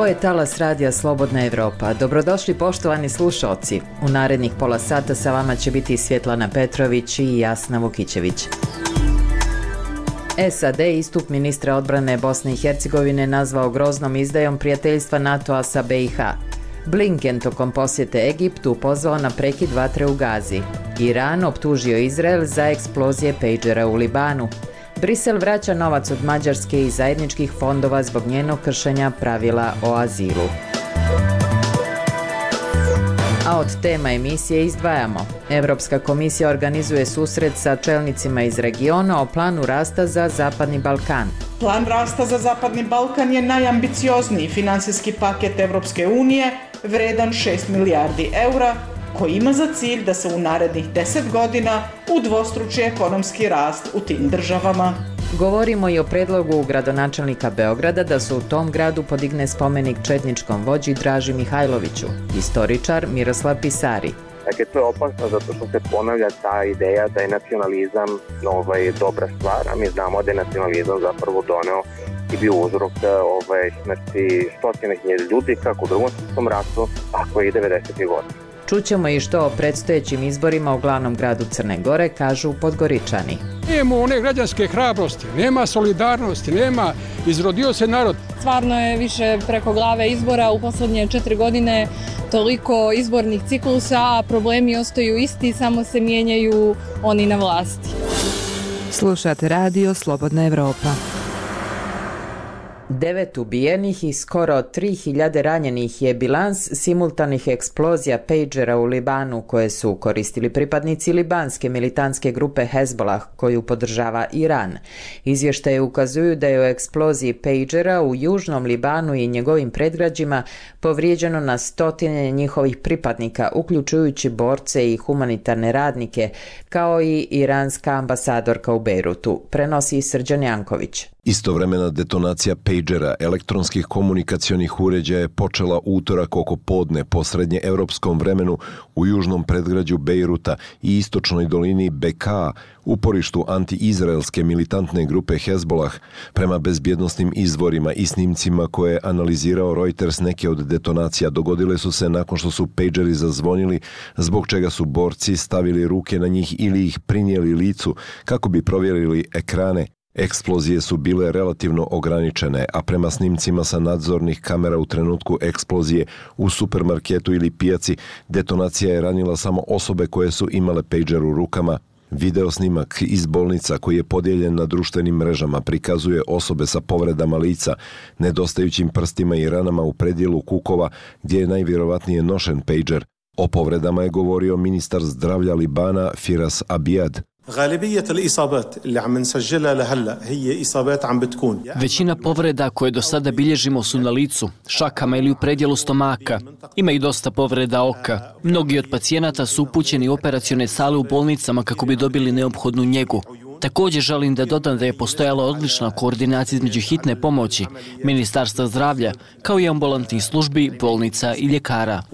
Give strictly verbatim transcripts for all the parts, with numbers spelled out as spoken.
Ovo je talas radija Slobodna Evropa. Dobrodošli poštovani slušalci. U narednih pola sata sa vama će biti Svjetlana Petrović i Jasna Vukićević. S A D istup ministra odbrane Bosne i Hercegovine nazvao groznom izdajom prijateljstva NATO-a sa B i H. Blinken tokom posjete Egiptu pozvao na prekid vatre u Gazi. Iran optužio Izrael za eksplozije pejđera u Libanu. Brisel vraća novac od Mađarske i zajedničkih fondova zbog njenog kršenja pravila o azilu. A od tema emisije izdvajamo. Europska komisija organizuje susret sa čelnicima iz regiona o planu rasta za Zapadni Balkan. Plan rasta za Zapadni Balkan je najambiciozniji financijski paket Europske unije, vredan šest milijardi eura, koji ima za cilj da se u narednih deset godina udvostruči ekonomski rast u tim državama. Govorimo i o predlogu gradonačelnika Beograda da se u tom gradu podigne spomenik četničkom vođi Draži Mihajloviću. Istoričar Miroslav Pisari. Dakle, to je opasno zato što se ponavlja ta ideja da je nacionalizam ovaj, dobra stvar, a mi znamo da je nacionalizam zapravo doneo i bio uzrok ovaj, smrti stotine hiljada ljudi kako u Drugom svjetskom ratu, tako i devedesetih godina. Čućemo i što o predstojećim izborima u glavnom gradu Crne Gore kažu Podgoričani. Nema one građanske hrabrosti, nema solidarnosti, nema, izrodio se narod. Stvarno je više preko glave izbora u posljednje četiri godine, toliko izbornih ciklusa, a problemi ostaju isti, samo se mijenjaju oni na vlasti. Slušate radio Slobodna Evropa. Devet ubijenih i skoro tri hiljade ranjenih je bilans simultanih eksplozija pejđera u Libanu koje su koristili pripadnici libanske militantske grupe Hezbollah koju podržava Iran. Izvještaje ukazuju da je u eksploziji pejđera u južnom Libanu i njegovim predgrađima povrijeđeno na stotine njihovih pripadnika, uključujući borce i humanitarne radnike, kao i iranska ambasadorka u Bejrutu, prenosi Srđan Janković. Istovremena detonacija pejđera elektronskih komunikacionih uređaja je počela utorak oko podne po srednje evropskom vremenu u južnom predgrađu Bejruta i istočnoj dolini Beka, uporištu anti-izraelske militantne grupe Hezbollah. Prema bezbjednosnim izvorima i snimcima koje je analizirao Reuters, neke od detonacija dogodile su se nakon što su pejđeri zazvonili, zbog čega su borci stavili ruke na njih ili ih prinijeli licu kako bi provjerili ekrane. Eksplozije su bile relativno ograničene, a prema snimcima sa nadzornih kamera u trenutku eksplozije u supermarketu ili pijaci, detonacija je ranila samo osobe koje su imale pejđer u rukama. Video snimak iz bolnica koji je podijeljen na društvenim mrežama prikazuje osobe sa povredama lica, nedostajućim prstima i ranama u predjelu kukova gdje je najvjerovatnije nošen pejđer. O povredama je govorio ministar zdravlja Libana Firas Abijad. Većina povreda koje do sada bilježimo su na licu, šakama ili u predjelu stomaka. Ima i dosta povreda oka. Mnogi od pacijenata su upućeni u operacione sale u bolnicama kako bi dobili neophodnu njegu. Također želim da dodam da je postojala odlična koordinacija između hitne pomoći, Ministarstva zdravlja, kao i ambulantnih službi, bolnica i ljekara.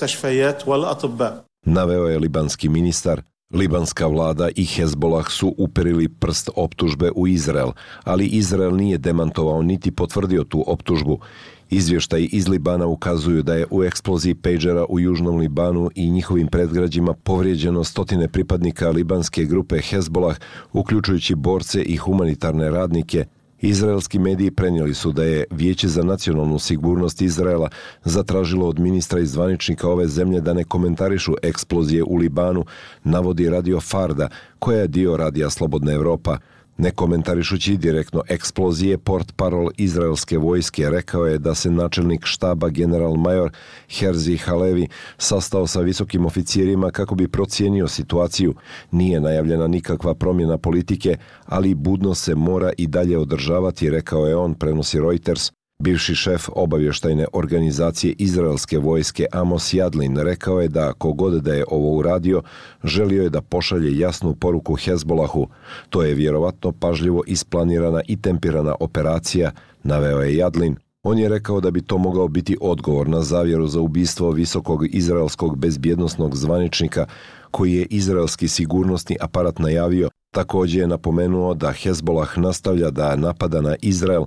Naveo je libanski ministar. Libanska vlada i Hezbollah su uperili prst optužbe u Izrael, ali Izrael nije demantovao niti potvrdio tu optužbu. Izvještaji iz Libana ukazuju da je u eksploziji pejđera u južnom Libanu i njihovim predgrađima povrijeđeno stotine pripadnika libanske grupe Hezbollah, uključujući borce i humanitarne radnike. Izraelski mediji prenijeli su da je Vijeće za nacionalnu sigurnost Izraela zatražilo od ministra i zvaničnika ove zemlje da ne komentarišu eksplozije u Libanu, navodi Radio Farda, koja je dio radija Slobodna Evropa. Ne komentarišući direktno eksplozije, portparol izraelske vojske rekao je da se načelnik štaba general major Herzi Halevi sastao sa visokim oficirima kako bi procijenio situaciju. Nije najavljena nikakva promjena politike, ali budnost se mora i dalje održavati, rekao je on, prenosi Reuters. Bivši šef obavještajne organizacije izraelske vojske Amos Yadlin rekao je da kogod da je ovo uradio, želio je da pošalje jasnu poruku Hezbollahu. To je vjerovatno pažljivo isplanirana i tempirana operacija, naveo je Yadlin. On je rekao da bi to mogao biti odgovor na zavjeru za ubistvo visokog izraelskog bezbjednosnog zvaničnika koji je izraelski sigurnosni aparat najavio. Također je napomenuo da Hezbollah nastavlja da napada na Izrael,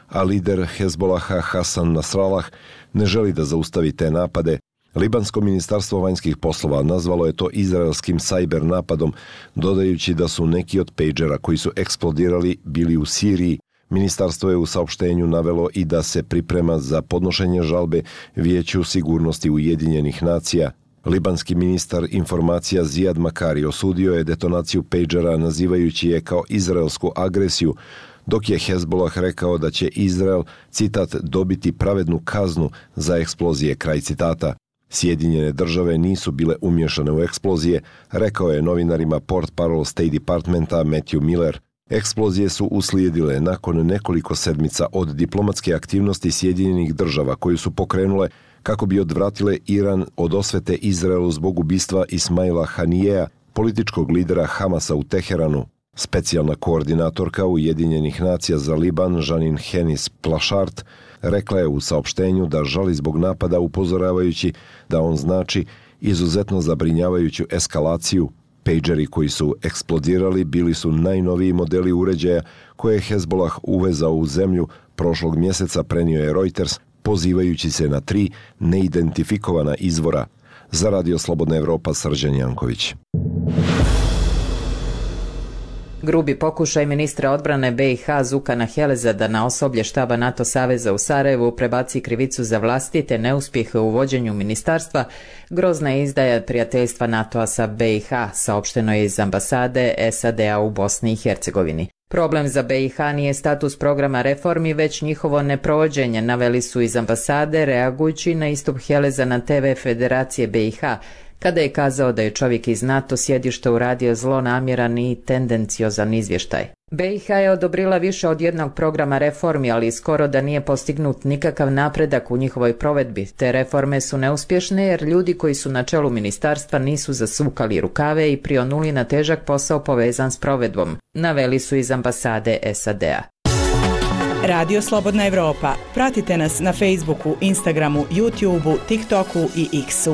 a lider Hezbolaha Hasan Nasrallah ne želi da zaustavi te napade. Libansko ministarstvo vanjskih poslova nazvalo je to izraelskim sajber napadom, dodajući da su neki od pejđera koji su eksplodirali bili u Siriji. Ministarstvo je u saopštenju navelo i da se priprema za podnošenje žalbe Vijeću sigurnosti Ujedinjenih nacija. Libanski ministar informacija Zijad Makari osudio je detonaciju pejđera nazivajući je kao izraelsku agresiju, dok je Hezbolah rekao da će Izrael, citat, dobiti pravednu kaznu za eksplozije, kraj citata. Sjedinjene države nisu bile umješane u eksplozije, rekao je novinarima portparol State Departmenta Matthew Miller. Eksplozije su uslijedile nakon nekoliko sedmica od diplomatske aktivnosti Sjedinjenih država koju su pokrenule kako bi odvratile Iran od osvete Izraelu zbog ubistva Ismaila Hanijeja, političkog lidera Hamasa u Teheranu. Specijalna koordinatorka Ujedinjenih nacija za Liban, Janine Hennis Plašart, rekla je u saopštenju da žali zbog napada, upozoravajući da on znači izuzetno zabrinjavajuću eskalaciju. Pejđeri koji su eksplodirali bili su najnoviji modeli uređaja koje je Hezbolah uvezao u zemlju prošlog mjeseca, prenio je Reuters, pozivajući se na tri neidentifikovana izvora. Za Radio Slobodna Evropa, Srđan Janković. Grubi pokušaj ministra odbrane B i H Zukana Heleza da na osoblje štaba NATO saveza u Sarajevu prebaci krivicu za vlastite neuspjehe u vođenju ministarstva, grozna je izdaja prijateljstva NATO-a sa B i H, saopšteno je iz ambasade S A D-a u Bosni i Hercegovini. Problem za B i H nije status programa reformi, već njihovo neprovođenje, naveli su iz ambasade, reagujući na istup Heleza na T V Federacije B i H, kada je kazao da je čovjek iz NATO sjedišta uradio zlonamjeran i tendenciozan izvještaj. B i H je odobrila više od jednog programa reformi, ali skoro da nije postignut nikakav napredak u njihovoj provedbi. Te reforme su neuspješne jer ljudi koji su na čelu ministarstva nisu zasukali rukave i prionuli na težak posao povezan s provedbom, naveli su iz ambasade S A D-a. Radio Slobodna Evropa. Pratite nas na Facebooku, Instagramu, YouTubeu, TikToku i X-u.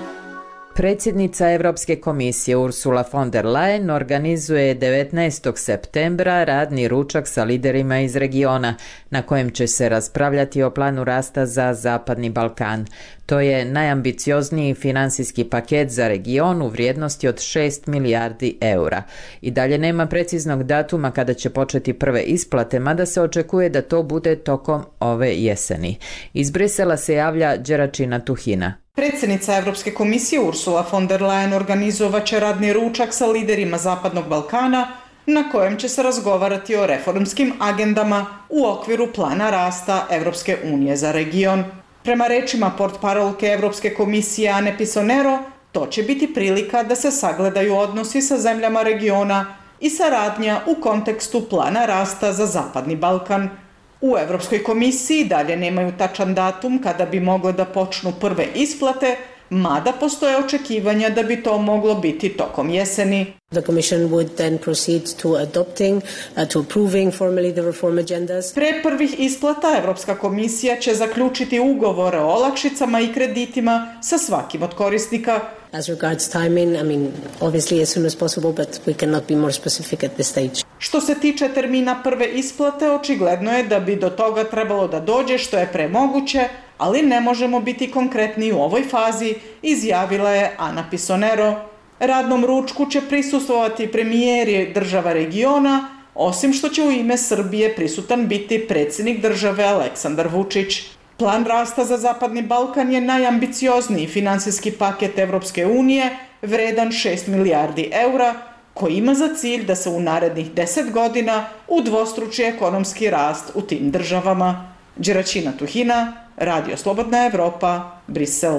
Predsjednica Europske komisije Ursula von der Leyen organizuje devetnaestog septembra radni ručak sa liderima iz regiona, na kojem će se raspravljati o planu rasta za Zapadni Balkan. To je najambiciozniji financijski paket za region u vrijednosti od šest milijardi eura. I dalje nema preciznog datuma kada će početi prve isplate, mada se očekuje da to bude tokom ove jeseni. Iz Brisela se javlja Đeračina Tuhina. Predsjednica Europske komisije Ursula von der Leyen organizovat će radni ručak sa liderima Zapadnog Balkana, na kojem će se razgovarati o reformskim agendama u okviru plana rasta Europske unije za region. Prema rečima portparolke Europske komisije Ane Pisonero, to će biti prilika da se sagledaju odnosi sa zemljama regiona i saradnja u kontekstu plana rasta za Zapadni Balkan. U Europskoj komisiji dalje nemaju tačan datum kada bi mogle da počnu prve isplate, mada postoje očekivanja da bi to moglo biti tokom jeseni. The Commission would then proceed to adopting, uh, to approving formally the reform agendas. Pre prvih isplata Europska komisija će zaključiti ugovore o olakšicama i kreditima sa svakim od korisnika. As regards timing, I mean, obviously as soon as possible, but we cannot be more specific at this stage. Što se tiče termina prve isplate, očigledno je da bi do toga trebalo da dođe što je pre moguće, ali ne možemo biti konkretni u ovoj fazi, izjavila je Ana Pisonero. Radnom ručku će prisustvovati premijeri država regiona, osim što će u ime Srbije prisutan biti predsjednik države Aleksandar Vučić. Plan rasta za Zapadni Balkan je najambiciozniji finansijski paket Evropske unije, vredan šest milijardi eura, koji ima za cilj da se u narednih deset godina udvostruči ekonomski rast u tim državama. Đeračina Tuhina, Radio Slobodna Evropa, Brisel.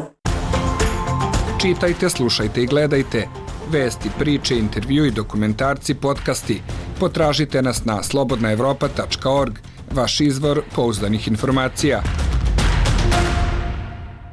Čitajte, slušajte i gledajte. Vesti, priče, intervju i dokumentarci, podcasti. Potražite nas na slobodna evropa tačka org, vaš izvor pouzdanih informacija.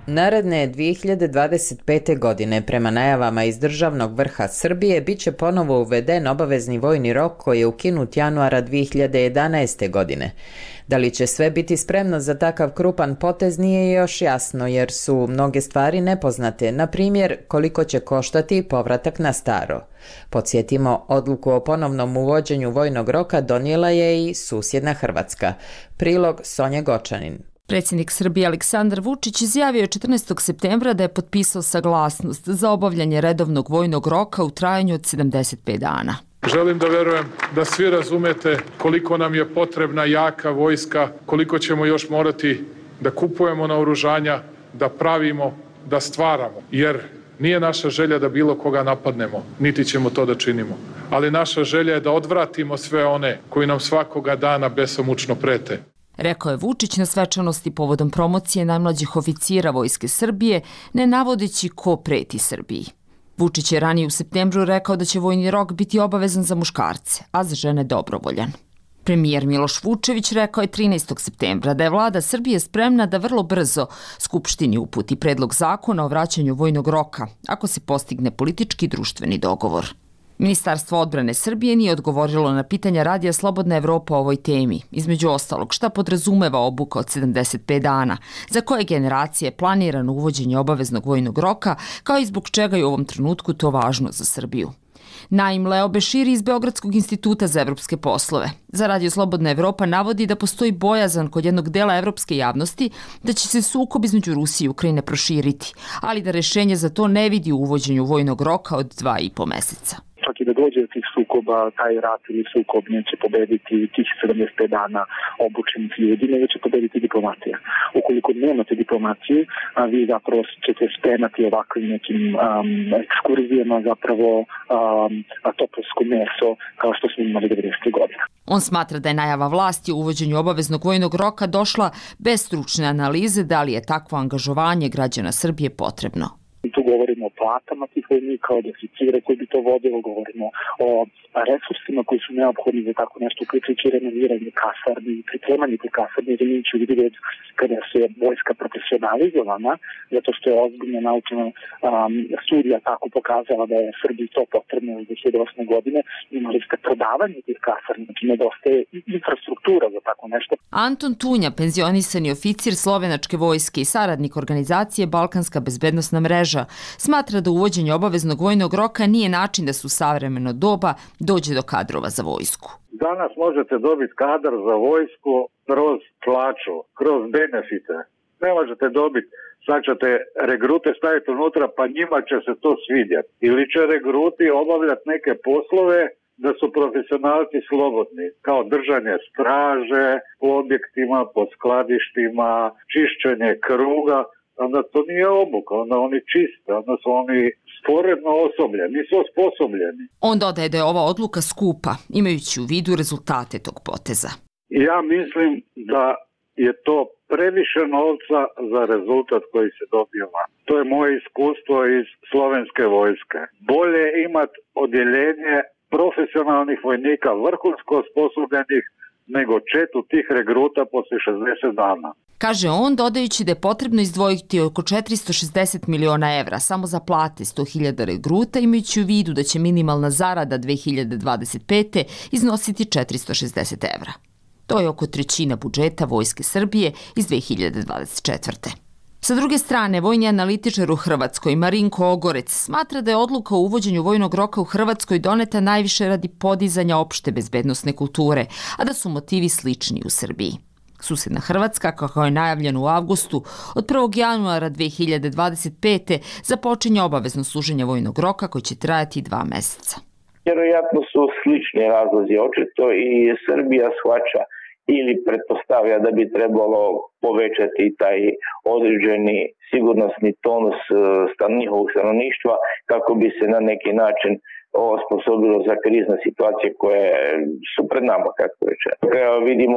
Naredne dvije hiljade dvadeset pete. godine, prema najavama iz državnog vrha Srbije, bit će ponovo uveden obavezni vojni rok koji je ukinut januara dvije hiljade jedanaeste. godine. Da li će sve biti spremno za takav krupan potez nije još jasno, jer su mnoge stvari nepoznate, na primjer koliko će koštati povratak na staro. Podsjetimo, odluku o ponovnom uvođenju vojnog roka donijela je i susjedna Hrvatska. Prilog Sonje Gočanin. Predsjednik Srbije Aleksandar Vučić izjavio je četrnaestog septembra da je potpisao saglasnost za obavljanje redovnog vojnog roka u trajanju od sedamdeset pet dana. Želim da verujem da svi razumete koliko nam je potrebna jaka vojska, koliko ćemo još morati da kupujemo naoružanja, da pravimo, da stvaramo. Jer nije naša želja da bilo koga napadnemo, niti ćemo to da činimo. Ali naša želja je da odvratimo sve one koji nam svakoga dana besomučno prete. Rekao je Vučić na svečanosti povodom promocije najmlađih oficira Vojske Srbije, ne navodeći ko preti Srbiji. Vučić je ranije u septembru rekao da će vojni rok biti obavezan za muškarce, a za žene dobrovoljan. Premijer Miloš Vučević rekao je trinaestog septembra da je vlada Srbije spremna da vrlo brzo Skupštini uputi predlog zakona o vraćanju vojnog roka, ako se postigne politički i društveni dogovor. Ministarstvo odbrane Srbije nije odgovorilo na pitanja Radija Slobodna Evropa o ovoj temi. Između ostalog, šta podrazumeva obuka od sedamdeset pet dana, za koje generacije je planirano uvođenje obaveznog vojnog roka, kao i zbog čega je u ovom trenutku to važno za Srbiju. Naim Leo Beširi iz Beogradskog instituta za evropske poslove za Radio Slobodna Evropa navodi da postoji bojazan kod jednog dela evropske javnosti da će se sukob između Rusije i Ukrajine proširiti, ali da rešenje za to ne vidi u uvođenju vojnog roka od dva i po meseca. Čak i da dođe do tih sukoba, taj rat ili sukob neće pobediti tih sedamdeset pet dana obučenih ljudi, nego će pobediti diplomatija. Ukoliko nemate diplomaciju, a vi zapravo ćete spremati ovakvim nekim um, ekskurzijama zapravo um, topovsko meso kao što smo imali devedesetih godina. On smatra da je najava vlasti o uvođenju obaveznog vojnog roka došla bez stručne analize da li je takvo angažovanje građana Srbije potrebno. Tu govorimo o platama tih vojnika, o deficire koji bi to vodilo, govorimo o resursima koji su neophodni za tako nešto, uključujući renoviranje kasarni i pripremanje tih kasarni, jer imajući u vidu kada se vojska profesionalizovana, zato što je ozbiljna naučna um, studija tako pokazala da je Srbiji to potrebno u dve hiljade osme. godine, imali ste prodavanje tih kasarni, znači nedostaje infrastruktura za tako nešto. Anton Tunja, penzionisani oficir slovenačke vojske i saradnik organizacije Balkanska bezbednosna mreža, smatra da uvođenje obaveznog vojnog roka nije način da se u savremeno doba dođe do kadrova za vojsku. Danas možete dobiti kadar za vojsku kroz plaću, kroz benefite. Ne možete dobiti, sad ćete regrute staviti unutra, pa njima će se to svidjeti. Ili će regruti obavljati neke poslove da su profesionalci slobodni, kao držanje straže po objektima, po skladištima, čišćenje kruga. Onda to nije obuka, onda oni čiste, onda su oni sporedno osobljeni, nisu osposobljeni. On dodaje da je ova odluka skupa, imajući u vidu rezultate tog poteza. Ja mislim da je to previše novca za rezultat koji se dobio van. To je moje iskustvo iz slovenske vojske. Bolje imati odjeljenje profesionalnih vojnika, vrhunsko osposobljenih, nego četu tih regruta poslije šezdeset dana. Kaže on, dodajući da je potrebno izdvojiti oko četiristo šezdeset miliona evra samo za plate sto hiljada regruta, imajući u vidu da će minimalna zarada dve hiljade dvadeset pete. iznositi četiristo šezdeset evra. To je oko trećina budžeta Vojske Srbije iz dve hiljade dvadeset četvrte. Sa druge strane, vojni analitičar u Hrvatskoj Marinko Ogorec smatra da je odluka o uvođenju vojnog roka u Hrvatskoj doneta najviše radi podizanja opšte bezbednosne kulture, a da su motivi slični u Srbiji. Susjedna Hrvatska, kako je najavljeno u avgustu, od prvog januara dve hiljade dvadeset pete. započinje obavezno služenje vojnog roka koji će trajati dva meseca. Vjerojatno su slični razlozi očito i Srbija shvaća ili pretpostavlja da bi trebalo povećati taj određeni sigurnosni tonus njihovog stanovništva kako bi se na neki način osposobilo za krizne situacije koje su pred nama, kako reče. Vidimo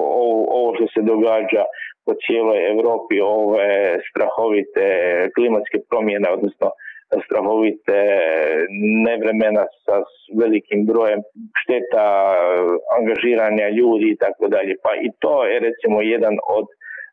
ovo što se događa po cijeloj Europi, ove strahovite klimatske promjene, odnosno strahovite nevremena sa velikim brojem šteta, angažiranja ljudi i tako dalje. Pa i to je recimo jedan od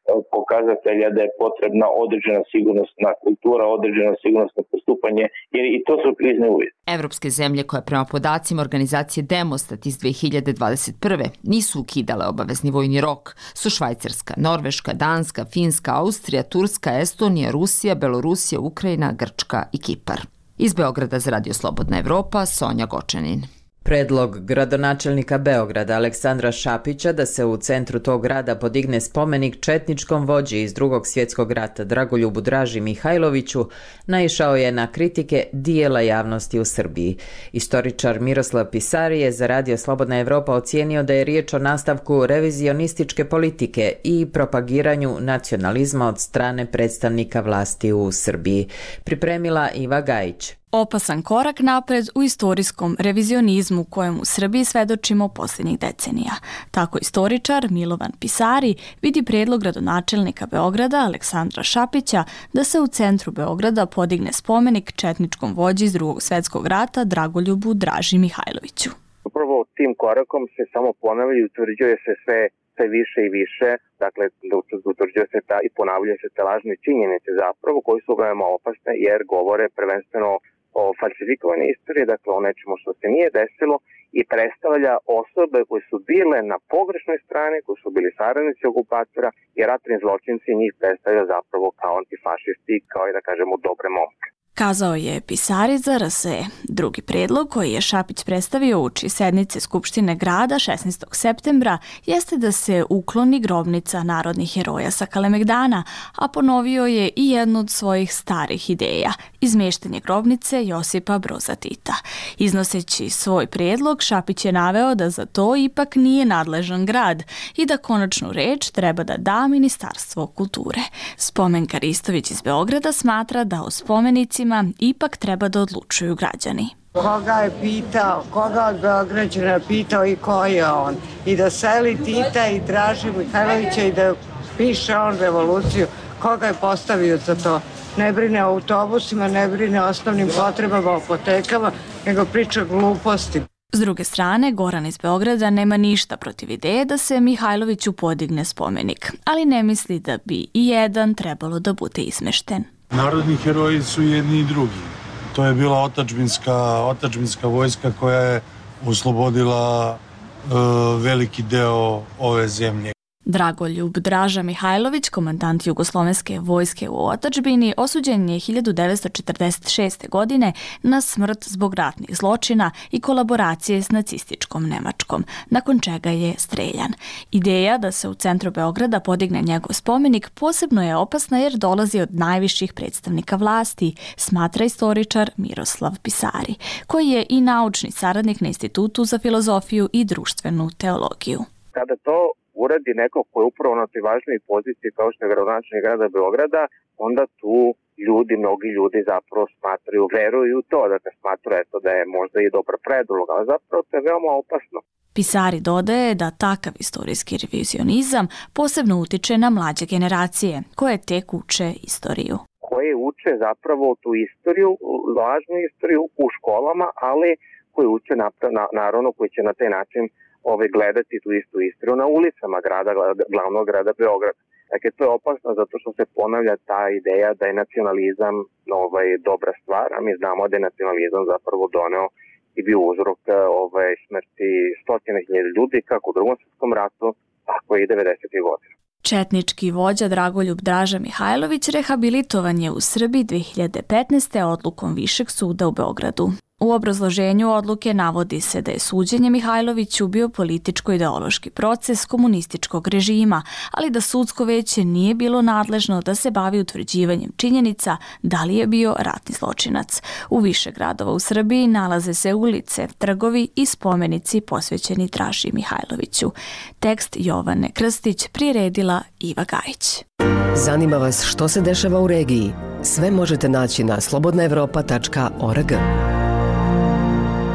pokazatelja da je potrebna određena sigurnosna kultura, određeno sigurnosno postupanje, jer i to su krizni uvjeti. Evropske zemlje koje prema podacima organizacije Demostat iz dve hiljade dvadeset prve nisu ukidale obavezni vojni rok su Švajcarska, Norveška, Danska, Finska, Austrija, Turska, Estonija, Rusija, Belorusija, Ukrajina, Grčka i Kipar. Iz Beograda za Radio Slobodna Evropa, Sonja Gočanin. Predlog gradonačelnika Beograda Aleksandra Šapića da se u centru tog grada podigne spomenik četničkom vođi iz Drugog svjetskog rata Dragoljubu Draži Mihajloviću naišao je na kritike dijela javnosti u Srbiji. Istoričar Miroslav Pisari je za Radio Slobodna Evropa ocijenio da je riječ o nastavku revizionističke politike i propagiranju nacionalizma od strane predstavnika vlasti u Srbiji. Pripremila Iva Gajić. Opasan korak napred u istorijskom revizionizmu kojem u Srbiji svedočimo posljednjih decenija. Tako istoričar Milovan Pisari vidi prijedlog gradonačelnika Beograda Aleksandra Šapića da se u centru Beograda podigne spomenik četničkom vođi iz Drugog svjetskog rata Dragoljubu Draži Mihajloviću. Upravo tim korakom se samo ponavlja i utvrđuje se sve sve više i više, dakle utvrđuje se ta i ponavljaju se te lažne činjenice zapravo koji su veoma opasne jer govore prvenstveno o falsifikovanoj istoriji, dakle o nečemu što se nije desilo i predstavlja osobe koje su bile na pogrešnoj strani, koji su bili saradnici okupatora i ratni zločinci njih predstavlja zapravo kao antifašisti, kao i da kažemo dobre momke. Kazao je Pisari za R S E. Drugi predlog koji je Šapić predstavio uoči sednice Skupštine grada šesnaestog septembra jeste da se ukloni grobnica narodnih heroja sa Kalemegdana, a ponovio je i jednu od svojih starih ideja, izmeštanje grobnice Josipa Broza Tita. Iznoseći svoj predlog, Šapić je naveo da za to ipak nije nadležan grad i da konačnu reč treba da da Ministarstvo kulture. Spomenka Ristović iz Beograda smatra da o spomenici ipak treba da odlučuju građani. Koga je pitao, koga od Beograđana pitao i ko je on. I da seli Tita i Draži Mihajlovića i da piše on revoluciju. Koga je postavio za to? Ne brine o autobusima, ne brine o osnovnim potrebama, o apotekama, nego priča gluposti. S druge strane, Goran iz Beograda nema ništa protiv ideje da se Mihajloviću podigne spomenik, ali ne misli da bi i jedan trebalo da bude izmešten. Narodni heroji su jedni i drugi. To je bila otadžbinska, otadžbinska vojska koja je oslobodila e, veliki deo ove zemlje. Dragoljub Draža Mihajlović, komandant Jugoslovenske vojske u otadžbini, osuđen je hiljadu devetsto četrdeset šeste. godine na smrt zbog ratnih zločina i kolaboracije s nacističkom Nemačkom, nakon čega je streljan. Ideja da se u centru Beograda podigne njegov spomenik posebno je opasna jer dolazi od najviših predstavnika vlasti, smatra istoričar Miroslav Pisari, koji je i naučni saradnik na Institutu za filozofiju i društvenu teologiju. Kada to uradi neko koji je upravo na toj važnoj poziciji kao što je gradonačelnik grada Beograda, onda tu ljudi, mnogi ljudi zapravo smatraju, veruju u to, da ga smatraju eto, da je možda i dobar predlog, ali zapravo to je veoma opasno. Pisari dodaje da takav istorijski revizionizam posebno utiče na mlađe generacije, koje tek uče istoriju. Koje uče zapravo tu istoriju, lažnu istoriju u školama, ali koje uče naravno koji će na taj način ove gledati tu istu istoriju na ulicama grada, glavnog grada Beograda. Dakle, to je opasno zato što se ponavlja ta ideja da je nacionalizam ovaj, dobra stvar, a mi znamo da je nacionalizam zapravo doneo i bio uzrok ovaj, smrti stotine hiljada ljudi kako u Drugom svjetskom ratu, tako i devedesetih godina. Četnički vođa Dragoljub Draža Mihajlović rehabilitovan je u Srbiji dve hiljade petnaeste. odlukom Višeg suda u Beogradu. U obrazloženju odluke navodi se da je suđenje Mihajloviću bio političko-ideološki proces komunističkog režima, ali da sudsko veće nije bilo nadležno da se bavi utvrđivanjem činjenica da li je bio ratni zločinac. U više gradova u Srbiji nalaze se ulice, trgovi i spomenici posvećeni Draži Mihajloviću. Tekst Jovane Krstić priredila Iva Gajić. Zanima vas što se dešava u regiji? Sve možete naći na slobodna evropa tačka org.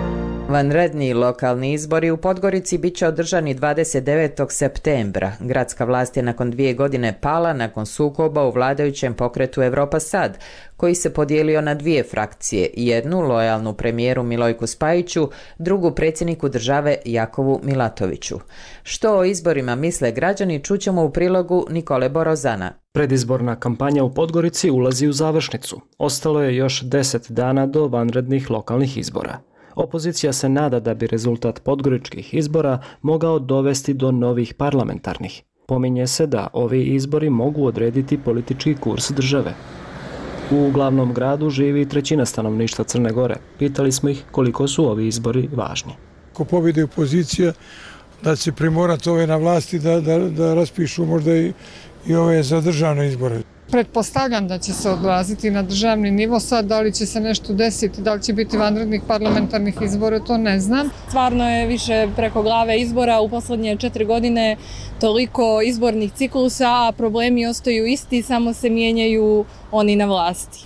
Vanredni lokalni izbori u Podgorici bit će održani dvadeset devetog septembra. Gradska vlast je nakon dvije godine pala nakon sukoba u vladajućem pokretu Evropa Sad, koji se podijelio na dvije frakcije, jednu lojalnu premijeru Milojku Spajiću, drugu predsjedniku države Jakovu Milatoviću. Što o izborima misle građani čućemo u prilogu Nikole Borozana. Predizborna kampanja u Podgorici ulazi u završnicu. Ostalo je još deset dana do vanrednih lokalnih izbora. Opozicija se nada da bi rezultat podgoričkih izbora mogao dovesti do novih parlamentarnih. Pominje se da ovi izbori mogu odrediti politički kurs države. U glavnom gradu živi trećina stanovništva Crne Gore. Pitali smo ih koliko su ovi izbori važni. Ako pobjede opozicija, da će primorati ove na vlasti da, da, da raspišu možda i, i ove za državne izbore. Pretpostavljam da će se odraziti na državni nivo, sad da li će se nešto desiti, da li će biti vanrednih parlamentarnih izbora, to ne znam. Stvarno je više preko glave izbora, u posljednje četiri godine toliko izbornih ciklusa, a problemi ostaju isti, samo se mijenjaju oni na vlasti.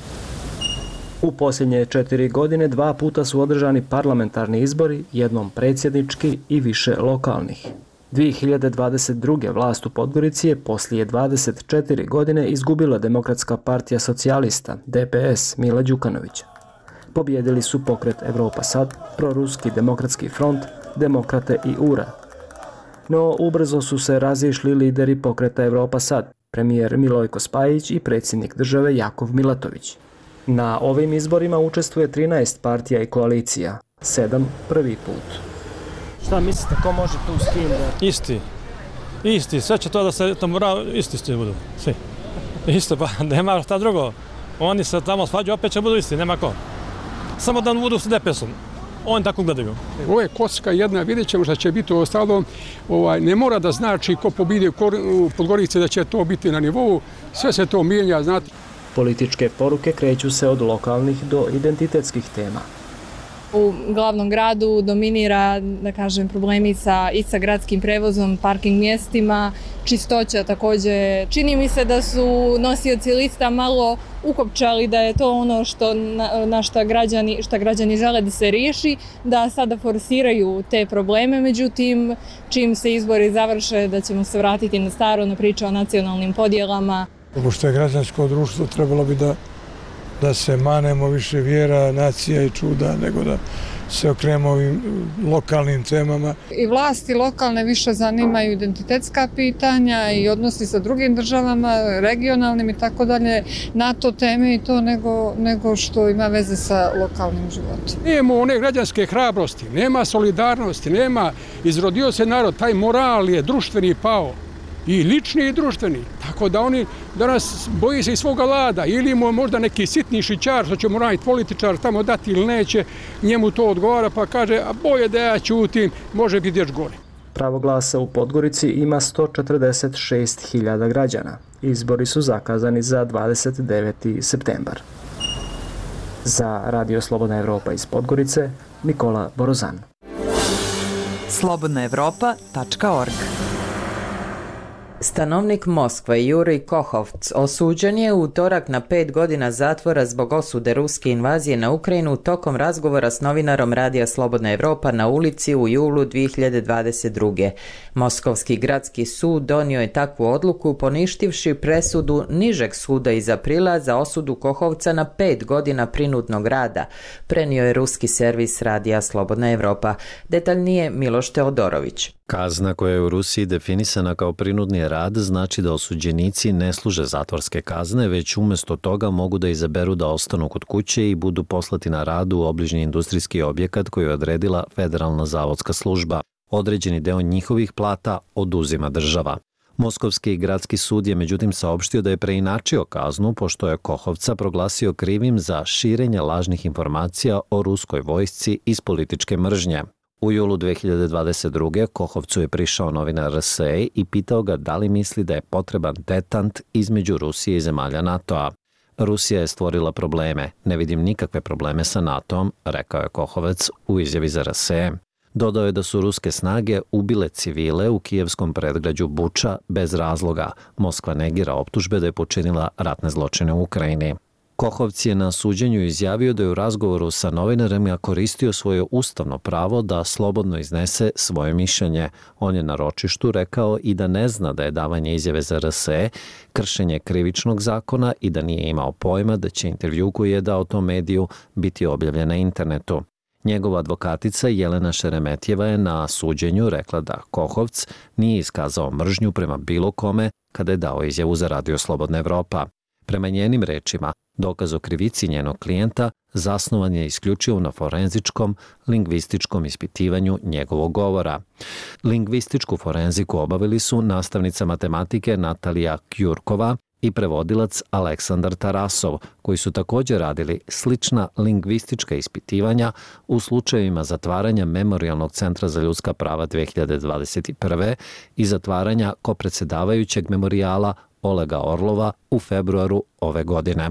U posljednje četiri godine dva puta su održani parlamentarni izbori, jednom predsjednički i više lokalnih. dvije hiljade dvadeset druge vlast u Podgorici je poslije dvadeset četiri godine izgubila Demokratska partija socijalista, D P S, Mila Đukanovića. Pobjedili su pokret Evropa Sad, proruski demokratski front, Demokrate i U R A. No, ubrzo su se razišli lideri pokreta Evropa Sad, premijer Milojko Spajić i predsjednik države Jakov Milatović. Na ovim izborima učestvuje trinaest partija i koalicija, sedam prvi put. Šta mislite, ko može tu s kim da... Isti. Isti. Sve će to da se tamo isti svi budu. Svi. Isto, pa nema šta drugo. Oni se tamo svađaju, opet će budu isti, nema ko. Samo da budu s D P S-om. Oni tako gledaju. Ovo je kocka jedna, vidjet ćemo šta će biti u ostalom. Ovaj, ne mora da znači ko pobidi u Podgorici da će to biti na nivou. Sve se to mijenja, znate. Političke poruke kreću se od lokalnih do identitetskih tema. U glavnom gradu dominira, da kažem, problemi sa, i sa gradskim prevozom, parking mjestima, čistoća također. Čini mi se da su nosioci lista malo ukopčali da je to ono što, na, na šta, građani, šta građani žele da se riješi, da sada forsiraju te probleme, međutim, čim se izbori završe, da ćemo se vratiti na staro, na priču o nacionalnim podjelama. Pošto je građansko društvo, trebalo bi da da se manemo više vjera, nacija i čuda, nego da se okrenemo ovim lokalnim temama. I vlasti lokalne više zanimaju identitetska pitanja i odnosi sa drugim državama, regionalnim i tako dalje, NATO teme i to nego, nego što ima veze sa lokalnim životom. Nema one građanske hrabrosti, nema solidarnosti, nema, izrodio se narod, taj moral je društveni pao. I lični i društveni. Tako da oni danas boji se i svoga lada. Ili mu možda neki sitni šićar što će mu raditi političar tamo dati ili neće, njemu to odgovara pa kaže a boje da ja ćutim, može biti još gore. Pravo glasa u Podgorici ima sto četrdeset šest hiljada građana. Izbori su zakazani za dvadeset deveti septembar. Za Radio Slobodna Evropa iz Podgorice, Nikola Borozan. slobodna evropa tačka org. Stanovnik Moskve Jurij Kohovc osuđen je u utorak na pet godina zatvora zbog osude ruske invazije na Ukrajinu tokom razgovora s novinarom Radija Slobodna Evropa na ulici u julu dvije hiljade dvadeset druge. Moskovski gradski sud donio je takvu odluku poništivši presudu nižeg suda iz aprila za osudu Kohovca na pet godina prinudnog rada, prenio je ruski servis Radija Slobodna Evropa. Detaljnije Miloš Teodorović. Kazna koja je u Rusiji definisana kao prinudni rad znači da osuđenici ne služe zatvorske kazne, već umjesto toga mogu da izaberu da ostanu kod kuće i budu poslati na rad u obližnji industrijski objekat koji je odredila Federalna zavodska služba. Određeni deo njihovih plata oduzima država. Moskovski gradski sud je međutim saopštio da je preinačio kaznu pošto je Kohovca proglasio krivim za širenje lažnih informacija o ruskoj vojsci iz političke mržnje. U julu dvije hiljade dvadeset druge. Kohovcu je prišao novinar R S E i pitao ga da li misli da je potreban detant između Rusije i zemalja NATO-a. Rusija je stvorila probleme, ne vidim nikakve probleme sa NATO-om, rekao je Kohovac u izjavi za R S E. Dodao je da su ruske snage ubile civile u kijevskom predgrađu Buča bez razloga. Moskva negira optužbe da je počinila ratne zločine u Ukrajini. Kohovc je na suđenju izjavio da je u razgovoru sa novinarima koristio svoje ustavno pravo da slobodno iznese svoje mišljenje. On je na ročištu rekao i da ne zna da je davanje izjave za R S E kršenje krivičnog zakona i da nije imao pojma da će intervju koji je dao tom mediju biti objavljen na internetu. Njegova advokatica Jelena Šeremetjeva je na suđenju rekla da Kohovc nije iskazao mržnju prema bilo kome kada je dao izjavu za Radio Slobodna Evropa. Prema njenim rečima, dokaz o krivici njenog klijenta zasnovan je isključivo na forenzičkom, lingvističkom ispitivanju njegovog govora. Lingvističku forenziku obavili su nastavnica matematike Natalija Kjurkova i prevodilac Aleksandar Tarasov, koji su također radili slična lingvistička ispitivanja u slučajevima zatvaranja Memorijalnog centra za ljudska prava dve hiljade dvadeset prve i zatvaranja kopredsedavajućeg memorijala Olega Orlova u februaru ove godine.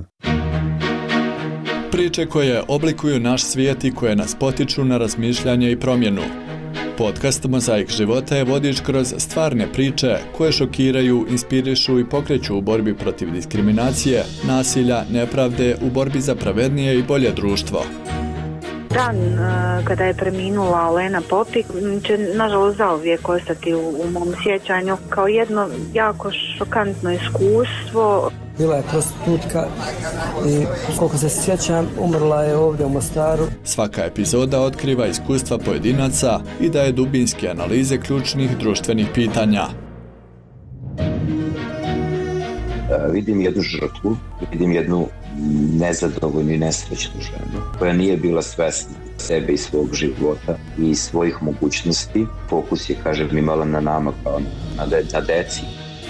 Priče koje oblikuju naš svijet i koje nas potiču na razmišljanje i promjenu. Podcast Mozaik života je vodič kroz stvarne priče koje šokiraju, inspirišu i pokreću u borbi protiv diskriminacije, nasilja, nepravde, u borbi za pravednije i bolje društvo. Dan kada je preminula Olena Popik će nažalost zauvijek ostati u, u mom sjećanju kao jedno jako šokantno iskustvo. Bila je prostitutka i koliko se sjećam umrla je ovdje u Mostaru. Svaka epizoda otkriva iskustva pojedinaca i daje dubinske analize ključnih društvenih pitanja. Vidim jednu žrtvu, vidim jednu nezadovoljnu i nesrećnu ženu koja nije bila svesna sebe i svog života i svojih mogućnosti. Fokus je, kažem, imala na nama kao na, de, na deci.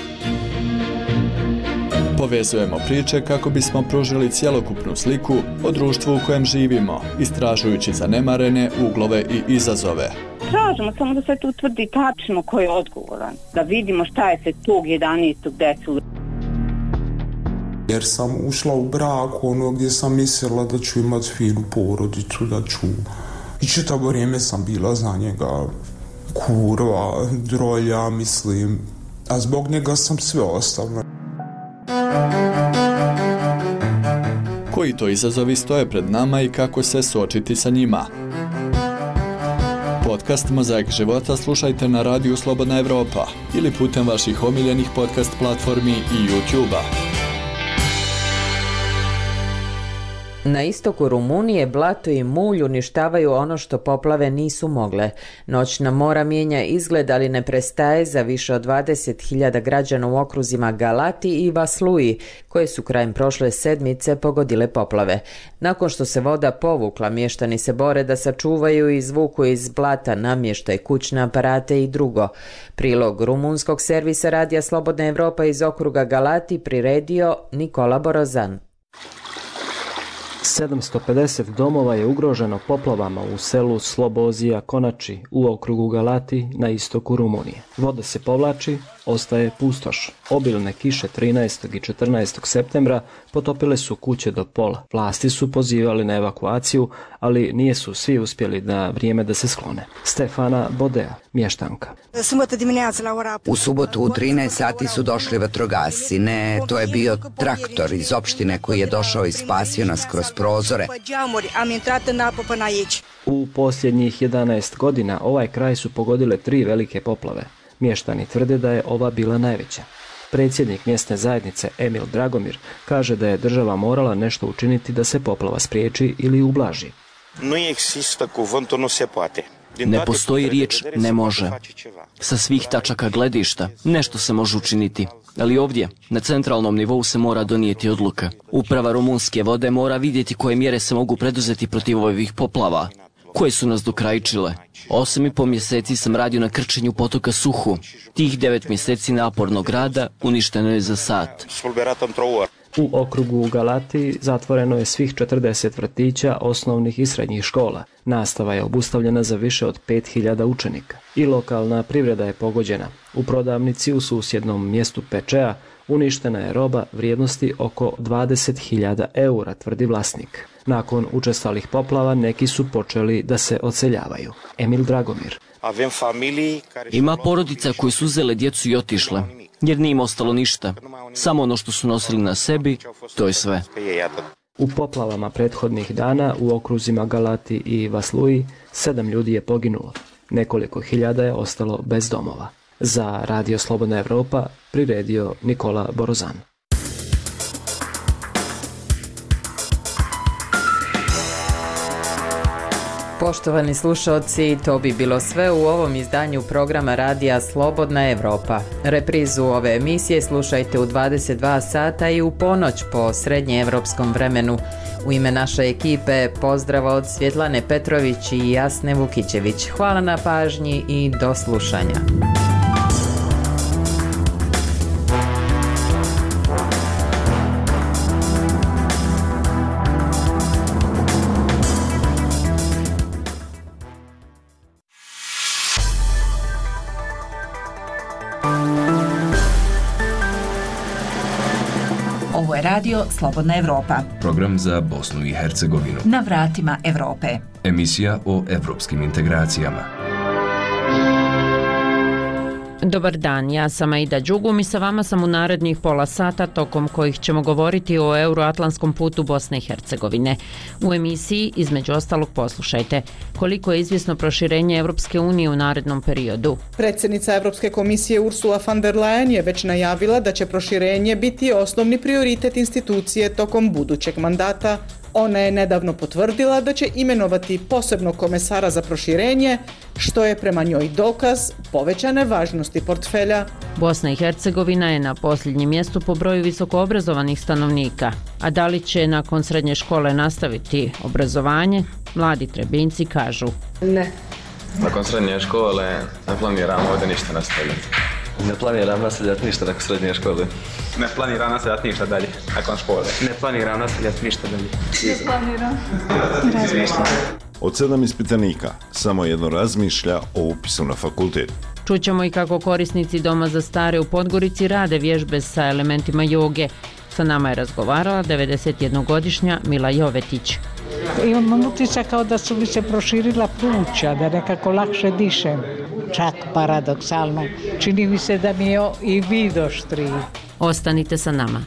Povezujemo priče kako bismo pružili cjelokupnu sliku o društvu u kojem živimo, istražujući zanemarene uglove i izazove. Tražimo samo da se tu utvrdi tačno ko je odgovoran, da vidimo šta je se tog jedanaestog decu. Jer sam ušla u brak ono gdje sam mislila da ću imati finu porodicu, da ću... I čitavo vrijeme sam bila za njega kurva, drolja, mislim. A zbog njega sam sve ostavila. Koji to izazovi stoje pred nama i kako se suočiti sa njima? Podcast Mozaik života slušajte na radiju Slobodna Evropa ili putem vaših omiljenih podcast platformi i YouTube-a. Na istoku Rumunije blato i mulj uništavaju ono što poplave nisu mogle. Noćna mora mijenja izgled, ali ne prestaje za više od dvadeset hiljada građana u okruzima Galati i Vasluji, koje su krajem prošle sedmice pogodile poplave. Nakon što se voda povukla, mještani se bore da sačuvaju i izvuku iz blata namještaj, kućne aparate i drugo. Prilog rumunskog servisa Radija Slobodna Evropa iz okruga Galati priredio Nikola Borozan. sedamsto pedeset domova je ugroženo poplavama u selu Slobozija Konači u okrugu Galati na istoku Rumunije. Voda se povlači, ostaje pustoš. Obilne kiše trinaestog i četrnaestog septembra potopile su kuće do pola. Vlasti su pozivali na evakuaciju, ali nije su svi uspjeli na vrijeme da se sklone. Stefana Bodea, mještanka. U subotu u trinaest sati su došli vatrogasci. Ne, to je bio traktor iz opštine koji je došao i spasio nas kroz prozore. U posljednjih jedanaest godina ovaj kraj su pogodile tri velike poplave. Mještani tvrde da je ova bila najveća. Predsjednik mjesne zajednice Emil Dragomir kaže da je država morala nešto učiniti da se poplava spriječi ili ublaži. Ne postoji riječ ne može. Sa svih tačaka gledišta nešto se može učiniti. Ali ovdje, na centralnom nivou se mora donijeti odluka. Uprava rumunske vode mora vidjeti koje mjere se mogu preduzeti protiv ovih poplava, koje su nas dokrajčile. Osam i po mjeseci sam radio na krčenju potoka Suhu. Tih devet mjeseci napornog rada uništeno je za sat. U okrugu Galati zatvoreno je svih četrdeset vrtića, osnovnih i srednjih škola. Nastava je obustavljena za više od pet hiljada učenika. I lokalna privreda je pogođena. U prodavnici u susjednom mjestu Pečea uništena je roba vrijednosti oko dvadeset hiljada eura, tvrdi vlasnik. Nakon učestalih poplava neki su počeli da se odseljavaju. Emil Dragomir. Ima porodica koji su uzele djecu i otišle, jer nije im ostalo ništa. Samo ono što su nosili na sebi, to je sve. U poplavama prethodnih dana u okruzima Galati i Vasluji sedam ljudi je poginulo. Nekoliko hiljada je ostalo bez domova. Za Radio Slobodna Evropa priredio Nikola Borozan. Poštovani slušalci, to bi bilo sve u ovom izdanju programa Radija Slobodna Evropa. Reprizu ove emisije slušajte u dvadeset dva sata i u ponoć po srednjeevropskom vremenu. U ime naše ekipe pozdrav od Svjetlane Petrović i Jasne Vukićević. Hvala na pažnji i do slušanja. Ovo je radio Slobodna Evropa. Program za Bosnu i Hercegovinu. Na vratima Evrope. Emisija o evropskim integracijama. Dobar dan, ja sam Aida Đugum i sa vama sam u narednih pola sata tokom kojih ćemo govoriti o euroatlantskom putu Bosne i Hercegovine. U emisiji, između ostalog, poslušajte koliko je izvjesno proširenje Evropske unije u narednom periodu. Predsjednica Evropske komisije Ursula von der Leyen je već najavila da će proširenje biti osnovni prioritet institucije tokom budućeg mandata. Ona je nedavno potvrdila da će imenovati posebnog komesara za proširenje, što je prema njoj dokaz povećane važnosti portfelja. Bosna i Hercegovina je na posljednjem mjestu po broju visokoobrazovanih stanovnika. A da li će nakon srednje škole nastaviti obrazovanje? Mladi Trebinjci kažu ne. Nakon srednje škole ne planiram ovdje ništa nastavljati. Ne planiram nastavljati ništa nakon srednje škole. Ne planiram nastavljati ništa dalje nakon škole. Ne planiram nastavljati ništa dalje. Ne planiram. Razmišljam. Od sedam ispitanika, samo jedno razmišlja o upisu na fakultet. Čućemo i kako korisnici Doma za stare u Podgorici rade vježbe sa elementima joge. Sa nama je razgovarala devedesetjednogodišnja Mila Jovetić. Imam utisak kao da su mi se proširila pluća, da nekako lakše dišem. Čak paradoksalno. Čini mi se da mi je i vid oštriji. Ostanite sa nama.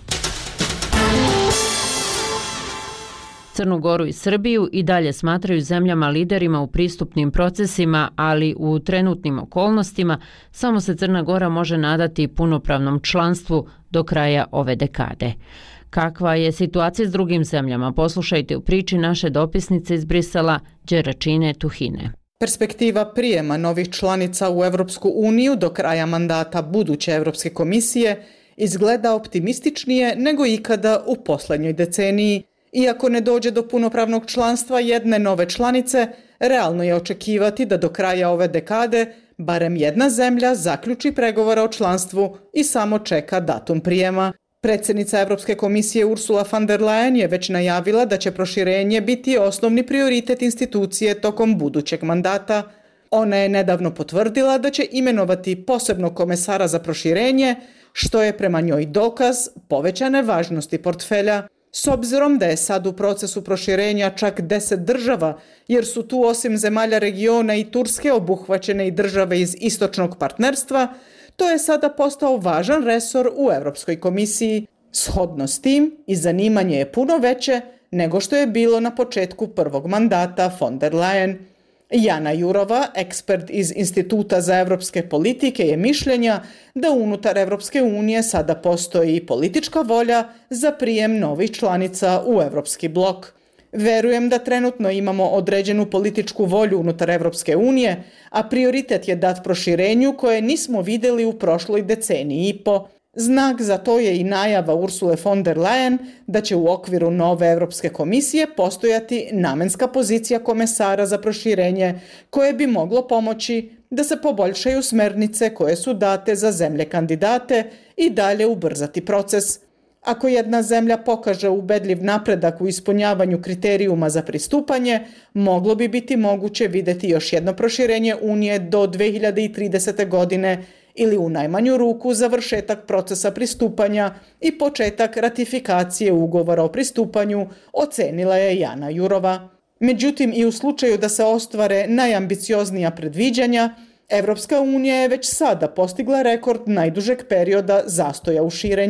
Crnu Goru i Srbiju i dalje smatraju zemljama liderima u pristupnim procesima, ali u trenutnim okolnostima samo se Crna Gora može nadati punopravnom članstvu do kraja ove dekade. Kakva je situacija s drugim zemljama? Poslušajte u priči naše dopisnice iz Brisela, Đeračine Tuhine. Perspektiva prijema novih članica u Evropsku uniju do kraja mandata buduće Evropske komisije izgleda optimističnije nego ikada u posljednjoj deceniji. Iako ne dođe do punopravnog članstva jedne nove članice, realno je očekivati da do kraja ove dekade barem jedna zemlja zaključi pregovore o članstvu i samo čeka datum prijema. Predsjednica Evropske komisije Ursula von der Leyen je već najavila da će proširenje biti osnovni prioritet institucije tokom budućeg mandata. Ona je nedavno potvrdila da će imenovati posebnog komesara za proširenje, što je prema njoj dokaz povećane važnosti portfelja. S obzirom da je sad u procesu proširenja čak deset država, jer su tu osim zemalja regiona i Turske obuhvaćene i države iz istočnog partnerstva, to je sada postao važan resor u Europskoj komisiji. Shodno s tim i zanimanje je puno veće nego što je bilo na početku prvog mandata von der Leyen. Jana Jurova, ekspert iz Instituta za evropske politike, je mišljenja da unutar Evropske unije sada postoji politička volja za prijem novih članica u Evropski blok. Verujem da trenutno imamo određenu političku volju unutar Evropske unije, a prioritet je dat proširenju koje nismo vidjeli u prošloj deceniji i po. Znak za to je i najava Ursule von der Leyen da će u okviru nove Evropske komisije postojati namenska pozicija komesara za proširenje koje bi moglo pomoći da se poboljšaju smernice koje su date za zemlje kandidate i dalje ubrzati proces. Ako jedna zemlja pokaže ubedljiv napredak u ispunjavanju kriterijuma za pristupanje, moglo bi biti moguće vidjeti još jedno proširenje Unije do dve hiljade tridesete. godine ili u najmanju ruku završetak procesa pristupanja i početak ratifikacije ugovora o pristupanju, ocenila je Jana Jurova. Međutim, i u slučaju da se ostvare najambicioznija predviđanja, Evropska unija je već sada postigla rekord najdužeg perioda zastoja u širenju.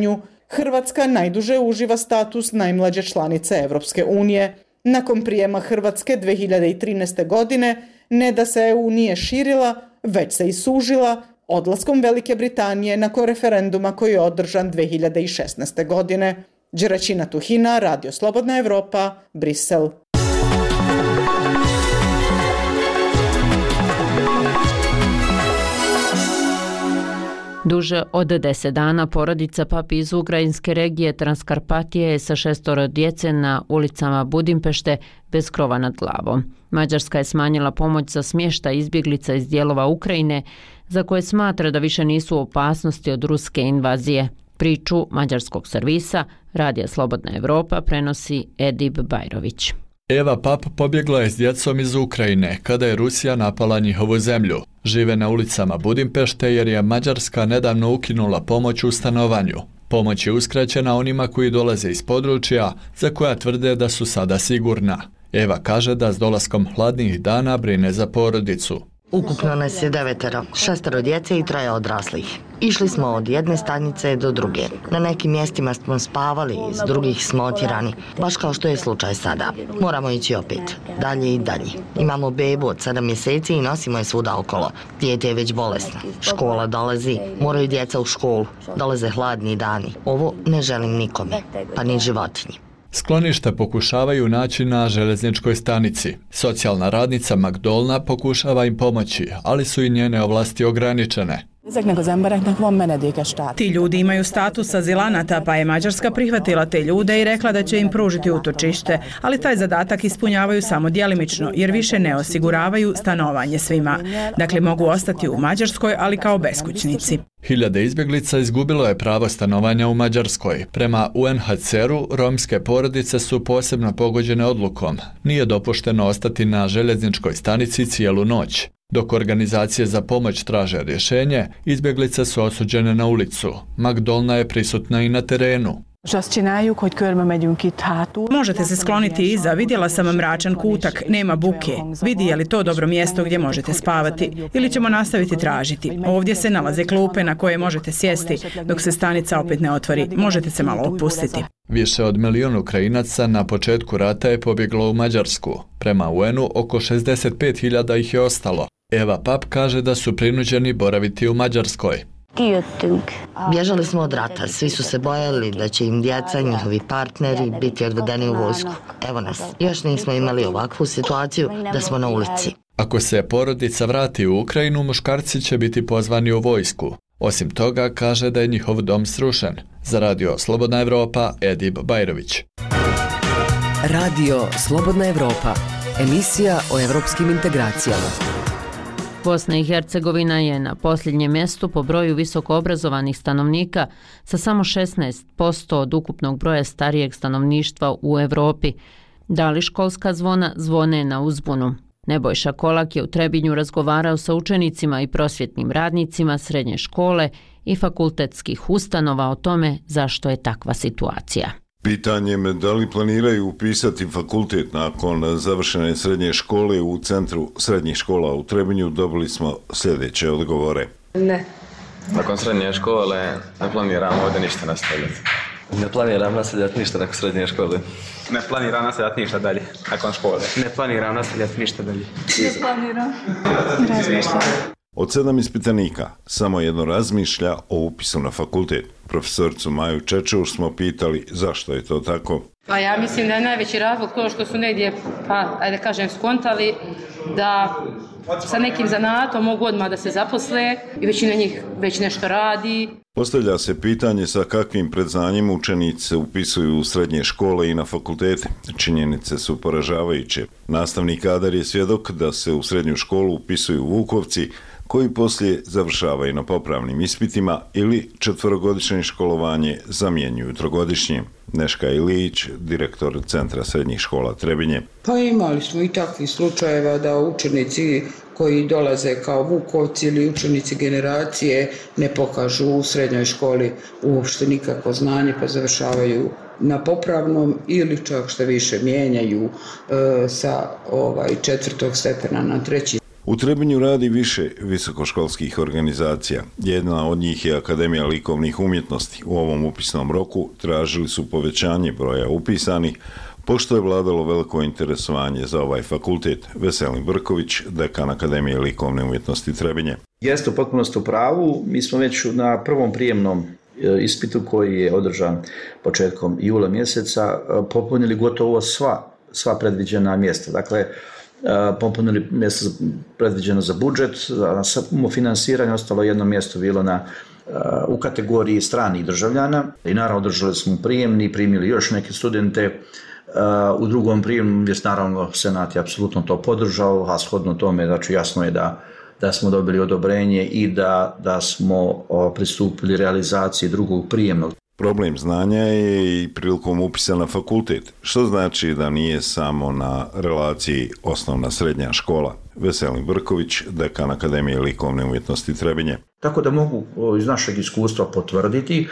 Hrvatska najduže uživa status najmlađe članice Evropske unije. Nakon prijema Hrvatske dve hiljade trinaeste. godine ne da se E U nije širila, već se i sužila odlaskom Velike Britanije nakon referenduma koji je održan dve hiljade šesnaeste. godine. Đeračina Tuhina, Radio Slobodna Evropa, Brisel. Duže od deset dana porodica Papi iz ukrajinske regije Transkarpatije je sa šestoro djece na ulicama Budimpešte bez krova nad glavom. Mađarska je smanjila pomoć za smještaj izbjeglica iz dijelova Ukrajine za koje smatra da više nisu u opasnosti od ruske invazije. Priču mađarskog servisa Radija Slobodna Evropa prenosi Edib Bajrović. Eva Pap pobjegla je s djecom iz Ukrajine kada je Rusija napala njihovu zemlju. Žive na ulicama Budimpešte jer je Mađarska nedavno ukinula pomoć u stanovanju. Pomoć je uskraćena onima koji dolaze iz područja za koja tvrde da su sada sigurna. Eva kaže da s dolaskom hladnih dana brine za porodicu. Ukupno nas je devetero, šestero djece i troje odraslih. Išli smo od jedne stanice do druge. Na nekim mjestima smo spavali, s drugih smo otjerani, baš kao što je slučaj sada. Moramo ići opet, dalje i dalje. Imamo bebu od sedam mjeseci i nosimo je svuda okolo. Dijete je već bolesno. Škola dolazi, moraju djeca u školu. Dolaze hladni dani. Ovo ne želim nikome, pa ni životinji. Sklonište pokušavaju naći na željezničkoj stanici. Socijalna radnica Magdolna pokušava im pomoći, ali su i njene ovlasti ograničene. Ti ljudi imaju status azilanata, pa je Mađarska prihvatila te ljude i rekla da će im pružiti utočište, ali taj zadatak ispunjavaju samo djelimično, jer više ne osiguravaju stanovanje svima. Dakle, mogu ostati u Mađarskoj, ali kao beskućnici. Hiljade izbjeglica izgubilo je pravo stanovanja u Mađarskoj. Prema U N H C R-u, romske porodice su posebno pogođene odlukom. Nije dopušteno ostati na željezničkoj stanici cijelu noć. Dok organizacije za pomoć traže rješenje, izbjeglice su osuđene na ulicu. Magdolna je prisutna i na terenu. Možete se skloniti iza, vidjela sam mračan kutak, nema buke. Vidi je li to dobro mjesto gdje možete spavati ili ćemo nastaviti tražiti. Ovdje se nalaze klupe na koje možete sjesti dok se stanica opet ne otvori. Možete se malo opustiti. Više od milijun Ukrajinaca na početku rata je pobjeglo u Mađarsku. Prema U N-u oko šezdeset pet hiljada ih je ostalo. Eva Pap kaže da su prinuđeni boraviti u Mađarskoj. Bježali smo od rata, svi su se bojali da će im djeca, njihovi partneri biti odvedeni u vojsku. Evo nas, još nismo imali ovakvu situaciju da smo na ulici. Ako se porodica vrati u Ukrajinu, muškarci će biti pozvani u vojsku. Osim toga, kaže da je njihov dom srušen. Za Radio Slobodna Evropa, Edib Bajrović. Radio Slobodna Evropa, emisija o evropskim integracijama. Bosna i Hercegovina je na posljednjem mjestu po broju visokoobrazovanih stanovnika sa samo šesnaest posto od ukupnog broja starijeg stanovništva u Europi. Da li školska zvona zvone na uzbunu? Nebojša Kolak je u Trebinju razgovarao sa učenicima i prosvjetnim radnicima srednje škole i fakultetskih ustanova o tome zašto je takva situacija. Pitanje me da li planiraju upisati fakultet nakon završene srednje škole u Centru srednjih škola u Trebinju, dobili smo sljedeće odgovore. Ne. Nakon srednje škole ne planiram ovdje ništa nastavljati. Ne planiram nastavljati ništa nakon srednje škole. Ne planiram nastavljati ništa dalje nakon škole. Ne planiram nastavljati ništa dalje. Ne planiram. Razmišljam. Od sedam ispitanika, samo jedno razmišlja o upisu na fakultet. Profesoricu Maju Čečuš smo pitali zašto je to tako. Pa ja mislim da je najveći razlog to što su negdje, pa ajde kažem, skontali da sa nekim zanatom mogu odmah da se zaposle i većina njih već nešto radi. Postavlja se pitanje sa kakvim predznanjem učenici se upisuju u srednje škole i na fakultete. Činjenice su poražavajuće. Nastavni kadar je svjedok da se u srednju školu upisuju Vukovci, koji poslije završavaju na popravnim ispitima ili četverogodišnje školovanje zamjenjuju trogodišnjim. Neška Ilić, direktor Centra srednjih škola Trebinje. Pa imali smo i takvih slučajeva da učenici koji dolaze kao Vukovci ili učenici generacije ne pokažu u srednjoj školi uopšte nikakvo znanje pa završavaju na popravnom ili čak što više mijenjaju e, sa ovaj četvrtog stepena na treći. U Trebinju radi više visokoškolskih organizacija. Jedna od njih je Akademija likovnih umjetnosti. U ovom upisnom roku tražili su povećanje broja upisanih, pošto je vladalo veliko interesovanje za ovaj fakultet. Veselin Brković, dekan Akademije likovne umjetnosti Trebinje. Jeste u potpunosti u pravu. Mi smo već na prvom prijemnom ispitu koji je održan početkom jula mjeseca popunili gotovo sva, sva predviđena mjesta. Dakle, popunili mjesto predviđeno za budžet, za samofinansiranje, ostalo jedno mjesto bilo na, u kategoriji stranih državljana i naravno održali smo prijemni, primili još neke studente. U drugom prijemu je naravno Senat je apsolutno to podržao, a shodno tome znači jasno je da, da smo dobili odobrenje i da, da smo pristupili realizaciji drugog prijemnog. Problem znanja je i prilikom upisa na fakultet, što znači da nije samo na relaciji osnovna srednja škola. Veselin Brković, dekan Akademije likovne umjetnosti Trebinje. Tako da mogu iz našeg iskustva potvrditi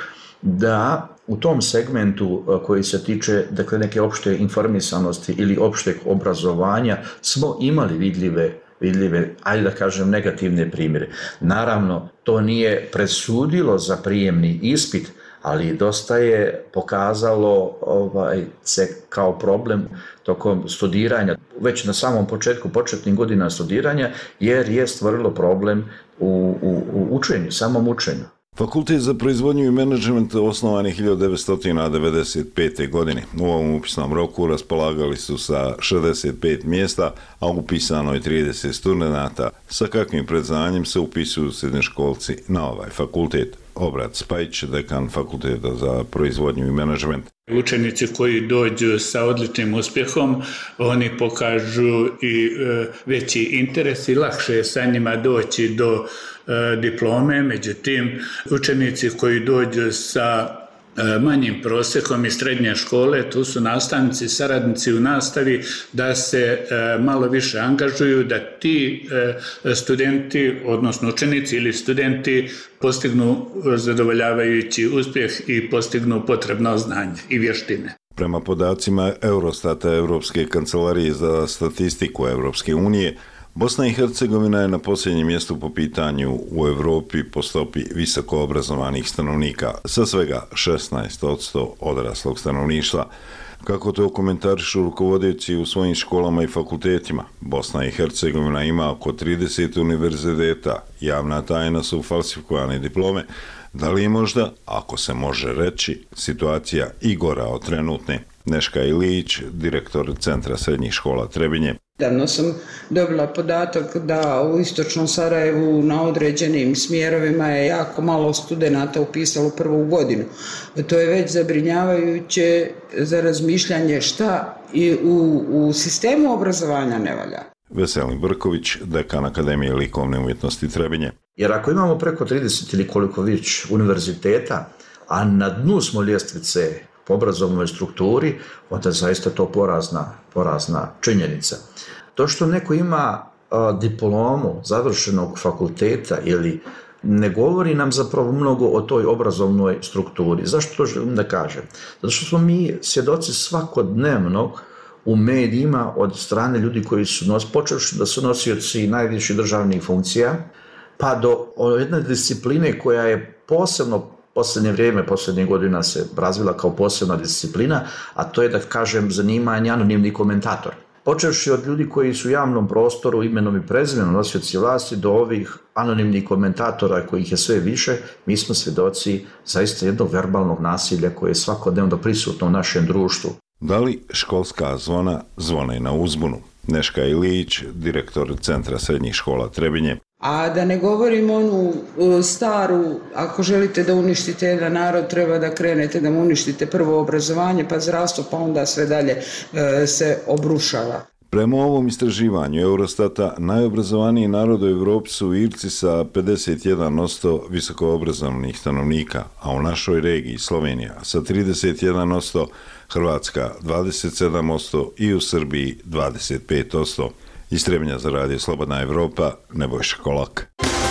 da u tom segmentu koji se tiče dakle, neke opšte informisanosti ili opšteg obrazovanja smo imali vidljive vidljive, ajde da kažem, negativne primjere. Naravno, to nije presudilo za prijemni ispit, ali dosta je pokazalo ovaj, se kao problem tokom studiranja, već na samom početku, početnih godina studiranja, jer je stvorilo problem u, u, u učenju, samom učenju. Fakultet za proizvodnju i menadžment osnovan je hiljadu devetsto devedeset pete. godine. U ovom upisnom roku raspolagali su sa šezdeset pet mjesta, a upisano je trideset studenata. Sa kakvim predznanjem se upisuju srednjoškolci na ovaj fakultet? Obrat Spajić, dekan Fakulteta za proizvodnju i menadžment. Učenici koji dođu sa odličnim uspjehom, oni pokažu i e, veći interes i lakše je sa njima doći do e, diplome. Međutim, učenici koji dođu sa e, manjim prosjekom iz srednje škole, tu su nastavnici, saradnici u nastavi, da se e, malo više angažuju, da ti e, studenti, odnosno učenici ili studenti, postignu zadovoljavajući uspjeh i postignu potrebno znanje i vještine. Prema podacima Eurostata, Europske kancelarije za statistiku Europske unije, Bosna i Hercegovina je na posljednjem mjestu po pitanju u Europi po stopi visoko obrazovanih stanovnika, sa svega šesnaest posto odraslog stanovništva. Kako to komentarišu rukovodeći u svojim školama i fakultetima, Bosna i Hercegovina ima oko trideset univerziteta, javna tajna su falsifikovane diplome. Da li je možda, ako se može reći, situacija i gora od trenutne? Neška Ilić, direktor Centra srednjih škola Trebinje. Davno sam dobila podatak da u istočnom Sarajevu na određenim smjerovima je jako malo studenata upisalo prvu godinu. To je već zabrinjavajuće za razmišljanje šta i u, u sistemu obrazovanja ne valja. Veselin Brković, dekan Akademije likovne umjetnosti Trebinje. Jer ako imamo preko trideset ili koliko već univerziteta, a na dnu smo ljestvice po obrazovnoj strukturi, onda je zaista to porazna, porazna činjenica. To što neko ima a, diplomu završenog fakulteta ili ne govori nam zapravo mnogo o toj obrazovnoj strukturi. Zašto to želim da kažem? Zato što smo mi svjedoci svakodnevno u medijima od strane ljudi koji su nos, počevši da su nosioci najviših državnih funkcija, pa do jedne discipline koja je posebno posljednje vrijeme, posljednjih godina se razvila kao posebna disciplina, a to je, da kažem, zanimanje anonimni komentator. Počevši od ljudi koji su u javnom prostoru imenom i prezimenom nosioci vlasti do ovih anonimnih komentatora kojih je sve više, mi smo svjedoci zaista jednog verbalnog nasilja koje je svakodnevno prisutno u našem društvu. Da li školska zvona zvone na uzbunu? Neška Ilić, direktor Centra srednjih škola Trebinje. A da ne govorim onu staru, ako želite da uništite jedan narod, treba da krenete da mu uništite prvo obrazovanje, pa zdravstvo, pa onda sve dalje e, se obrušava. Prema ovom istraživanju Eurostata, najobrazovaniji narod u Evropi su Irci sa pedeset jedan posto visokoobrazovnih stanovnika, a u našoj regiji Slovenija sa trideset jedan posto, Hrvatska dvadeset sedam posto i u Srbiji dvadeset pet posto. Iz Trebinja za radio Slobodna Evropa, Nebojša Kolak.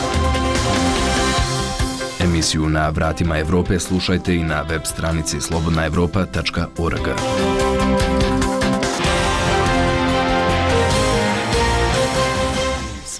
Emisiju Na vratima Evrope slušajte i na web stranici slobodna evropa tačka org.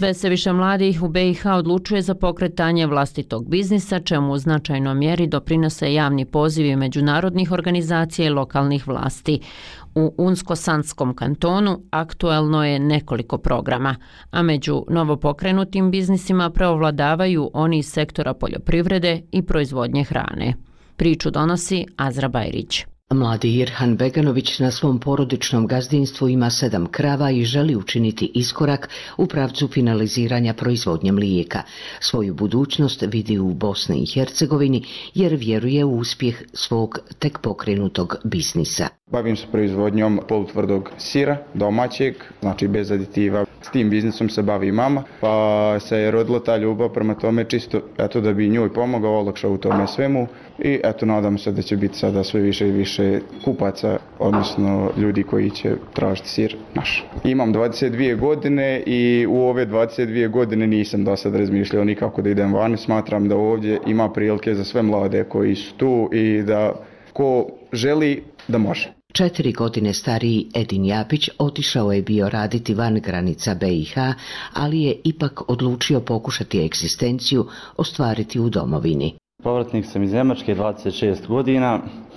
Sve se više mladih u B i H odlučuje za pokretanje vlastitog biznisa, čemu u značajnoj mjeri doprinose javni pozivi međunarodnih organizacija i lokalnih vlasti. U Unsko-Sanskom kantonu aktuelno je nekoliko programa, a među novopokrenutim biznisima preovladavaju oni iz sektora poljoprivrede i proizvodnje hrane. Priču donosi Azra Bajrić. Mladi Irhan Beganović na svom porodičnom gazdinstvu ima sedam krava i želi učiniti iskorak u pravcu finaliziranja proizvodnje mlijeka. Svoju budućnost vidi u Bosni i Hercegovini jer vjeruje u uspjeh svog tek pokrenutog biznisa. Bavim se proizvodnjom polutvrdog sira, domaćeg, znači bez aditiva. S tim biznisom se bavi mama, pa se je rodila ta ljubav prema tome čisto eto da bi njoj pomogao, olakšao u tome svemu i eto nadam se da će biti sada sve više i više kupaca, odnosno ljudi koji će tražiti sir naš. Imam dvadeset dvije godine i u ove dvadeset dvije godine nisam do sad razmišljao nikako da idem van. Smatram da ovdje ima prilike za sve mlade koji su tu i da ko želi da može. Četiri godine stariji Edin Japić otišao je bio raditi van granica B i H, ali je ipak odlučio pokušati egzistenciju ostvariti u domovini. Povratnik sam iz Njemačke, dvadeset šest godina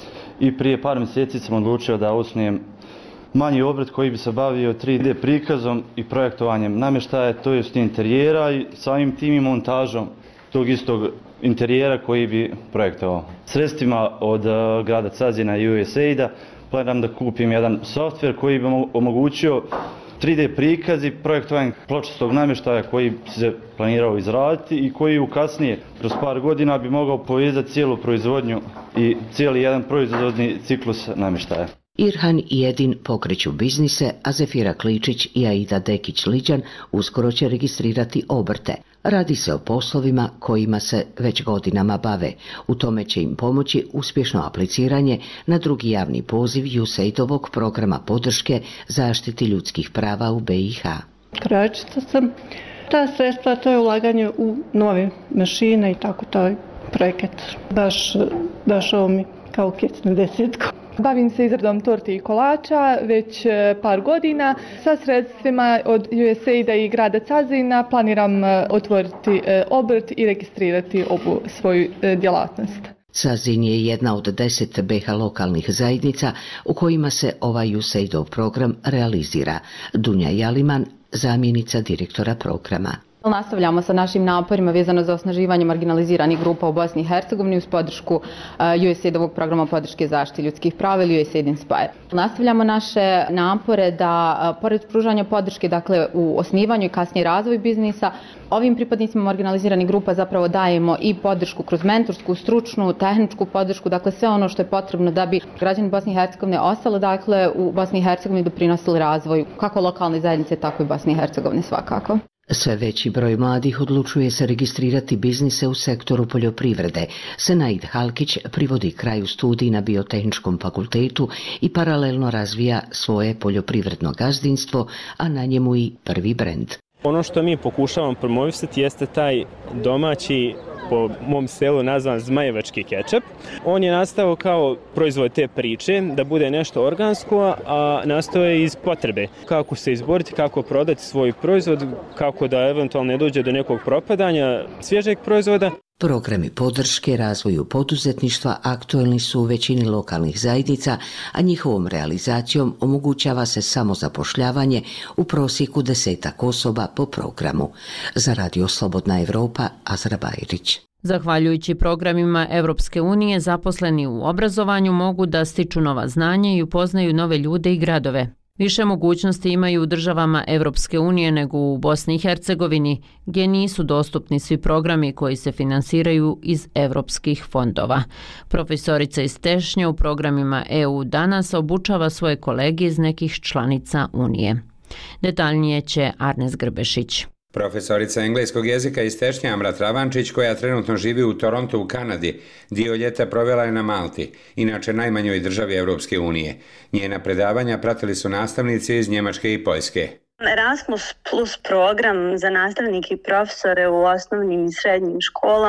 i prije par mjeseci sam odlučio da osnujem manji obrt koji bi se bavio tri D prikazom i projektovanjem namještaja, to jest interijera i samim tim i montažom tog istog interijera koji bi projektovao. Sredstvima od grada Cazina i U S A I D-a planiram da kupim jedan softver koji bi omogućio tri D prikaz i projektovanje pločastog namještaja koji se planirao izraditi i koji u kasnije, kroz par godina, bi mogao povezati cijelu proizvodnju i cijeli jedan proizvodni ciklus namještaja. Irhan i Edin pokreću biznise, a Zefira Kličić i Aida Dekić-Liđan uskoro će registrirati obrte. Radi se o poslovima kojima se već godinama bave. U tome će im pomoći uspješno apliciranje na drugi javni poziv U S A I D-ovog programa podrške zaštiti ljudskih prava u B i H. Krajičica sam. Ta sredstva, to je ulaganje u nove mašine i tako taj projekat. Baš, baš ovo mi kao kec na desetku. Bavim se izradom torti i kolača već par godina. Sa sredstvima od U S A I D-a i grada Cazina planiram otvoriti obrt i registrirati ovu svoju djelatnost. Cazin je jedna od deset B i H lokalnih zajednica u kojima se ovaj U S A I D-ov program realizira. Dunja Jaliman, zamjenica direktora programa. Nastavljamo sa našim naporima vezano za osnaživanje marginaliziranih grupa u Bosni i Hercegovini uz podršku U S A I D-ovog programa podrške zaštite ljudskih prava ili U S A I D Inspire. Nastavljamo naše napore da, pored pružanja podrške, dakle, u osnivanju i kasnije razvoju biznisa, ovim pripadnicima marginaliziranih grupa zapravo dajemo i podršku kroz mentorsku, stručnu, tehničku podršku, dakle sve ono što je potrebno da bi građani Bosne i Hercegovine ostale, dakle, u Bosni i Hercegovini doprinosili razvoju kako lokalne zajednice, tako i Bosne i Hercegovine svakako. Sve veći broj mladih odlučuje se registrirati biznise u sektoru poljoprivrede. Senaid Halkić privodi kraju studij na Biotehničkom fakultetu i paralelno razvija svoje poljoprivredno gazdinstvo, a na njemu i prvi brend. Ono što mi pokušavamo promovisati jeste taj domaći, po mom selu nazvan zmajevački kečap. On je nastao kao proizvod te priče, da bude nešto organsko, a nastao je iz potrebe. Kako se izboriti, kako prodati svoj proizvod, kako da eventualno ne dođe do nekog propadanja svježeg proizvoda. Programi podrške razvoju poduzetništva aktuelni su u većini lokalnih zajednica, a njihovom realizacijom omogućava se samozapošljavanje u prosjeku desetak osoba po programu. Za Radio Slobodna Evropa, Azra Bajrić. Zahvaljujući programima Evropske unije, zaposleni u obrazovanju mogu da stiču nova znanja i upoznaju nove ljude i gradove. Više mogućnosti imaju u državama Evropske unije nego u Bosni i Hercegovini, gdje nisu dostupni svi programi koji se finansiraju iz evropskih fondova. Profesorica iz Tešnje u programima E U danas obučava svoje kolege iz nekih članica Unije. Detaljnije će Arnes Grbešić. Profesorica engleskog jezika iz Tešnje Amra Travančić, koja trenutno živi u Torontu u Kanadi, dio ljeta provela je na Malti, inače najmanjoj državi Evropske unije. Njena predavanja pratili su nastavnici iz Njemačke i Poljske. Erasmus Plus program za nastavnike i profesore u osnovnim i srednjim školama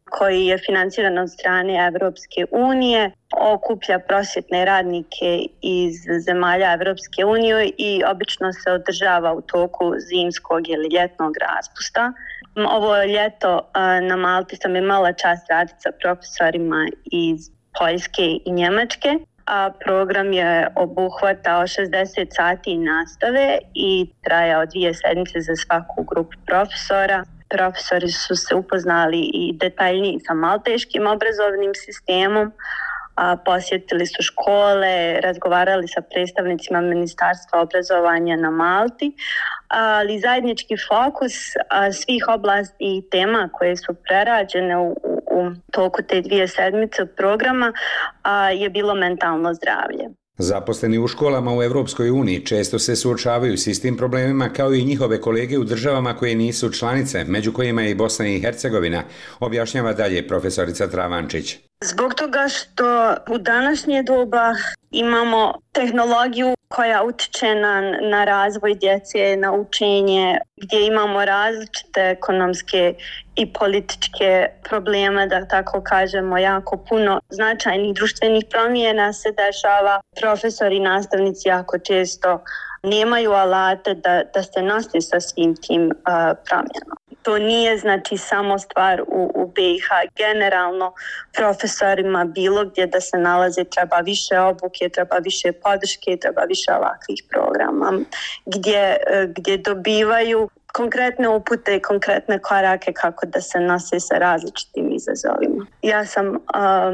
koji je financiran od strane Evropske unije, okuplja prosvjetne radnike iz zemalja Evropske unije i obično se održava u toku zimskog ili ljetnog raspusta. Ovo ljeto na Malti sam imala čast raditi sa profesorima iz Poljske i Njemačke, a program je obuhvatao šezdeset sati nastave i trajao dvije sedmice za svaku grupu profesora. Profesori su se upoznali i detaljnije sa malteškim obrazovnim sistemom, a posjetili su škole, razgovarali sa predstavnicima Ministarstva obrazovanja na Malti, ali zajednički fokus svih oblasti i tema koje su prerađene u, u toku te dvije sedmice programa je bilo mentalno zdravlje. Zaposleni u školama u Evropskoj uniji često se suočavaju s istim problemima kao i njihove kolege u državama koje nisu članice, među kojima je i Bosna i Hercegovina, objašnjava dalje profesorica Travančić. Zbog toga što u današnje doba imamo tehnologiju koja utiče na, na razvoj djece, na učenje, gdje imamo različite ekonomske i političke probleme, da tako kažemo, jako puno značajnih društvenih promjena se dešava. Profesori i nastavnici jako često nemaju alate da, da se nose sa svim tim uh, promjenama. To nije znači samo stvar u, u B i H. Generalno profesorima bilo gdje da se nalaze treba više obuke, treba više podrške, treba više ovakvih programa gdje, gdje dobivaju konkretne upute i konkretne korake kako da se nose sa različitim izazovima. Ja sam um,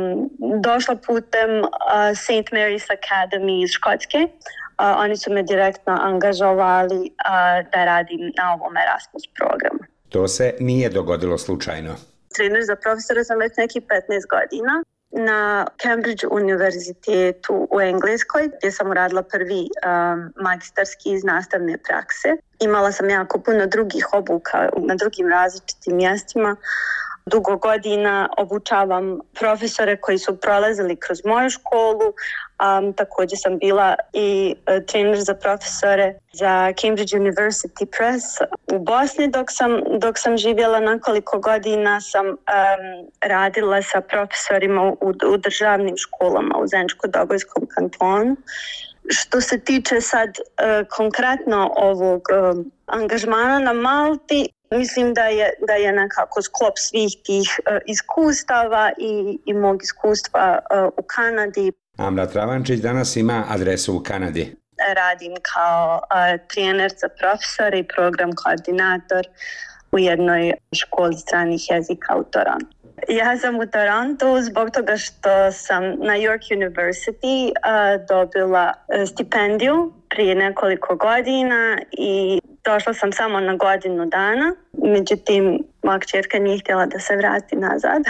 došla putem uh, Saint Mary's Academy iz Škotske. Uh, oni su me direktno angažovali uh, da radim na ovom Erasmus programu. To se nije dogodilo slučajno. Trener za profesora sam već nekih petnaest godina na Cambridge univerzitetu u Engleskoj, gdje sam uradila prvi um, magistarski iz nastavne prakse. Imala sam jako puno drugih obuka na drugim različitim mjestima. Dugo godina obučavam profesore koji su prolazili kroz moju školu. Um, također sam bila i uh, trener za profesore za Cambridge University Press u Bosni. Dok sam, dok sam živjela nekoliko godina sam um, radila sa profesorima u, u državnim školama u Zeničko-Dobojskom kantonu. Što se tiče sad uh, konkretno ovog uh, angažmana na Malti, mislim da je, da je nekako sklop svih tih uh, iskustava i, i mog iskustva uh, u Kanadi. Amra Travančić danas ima adresu u Kanadi. Radim kao uh, trener za profesore i program koordinator u jednoj školi stranih jezika u Torontu. Ja sam u Torontu zbog toga što sam na York University uh, dobila stipendiju prije nekoliko godina i došla sam samo na godinu dana. Međutim, moja kćerka nije htjela da se vrati nazad,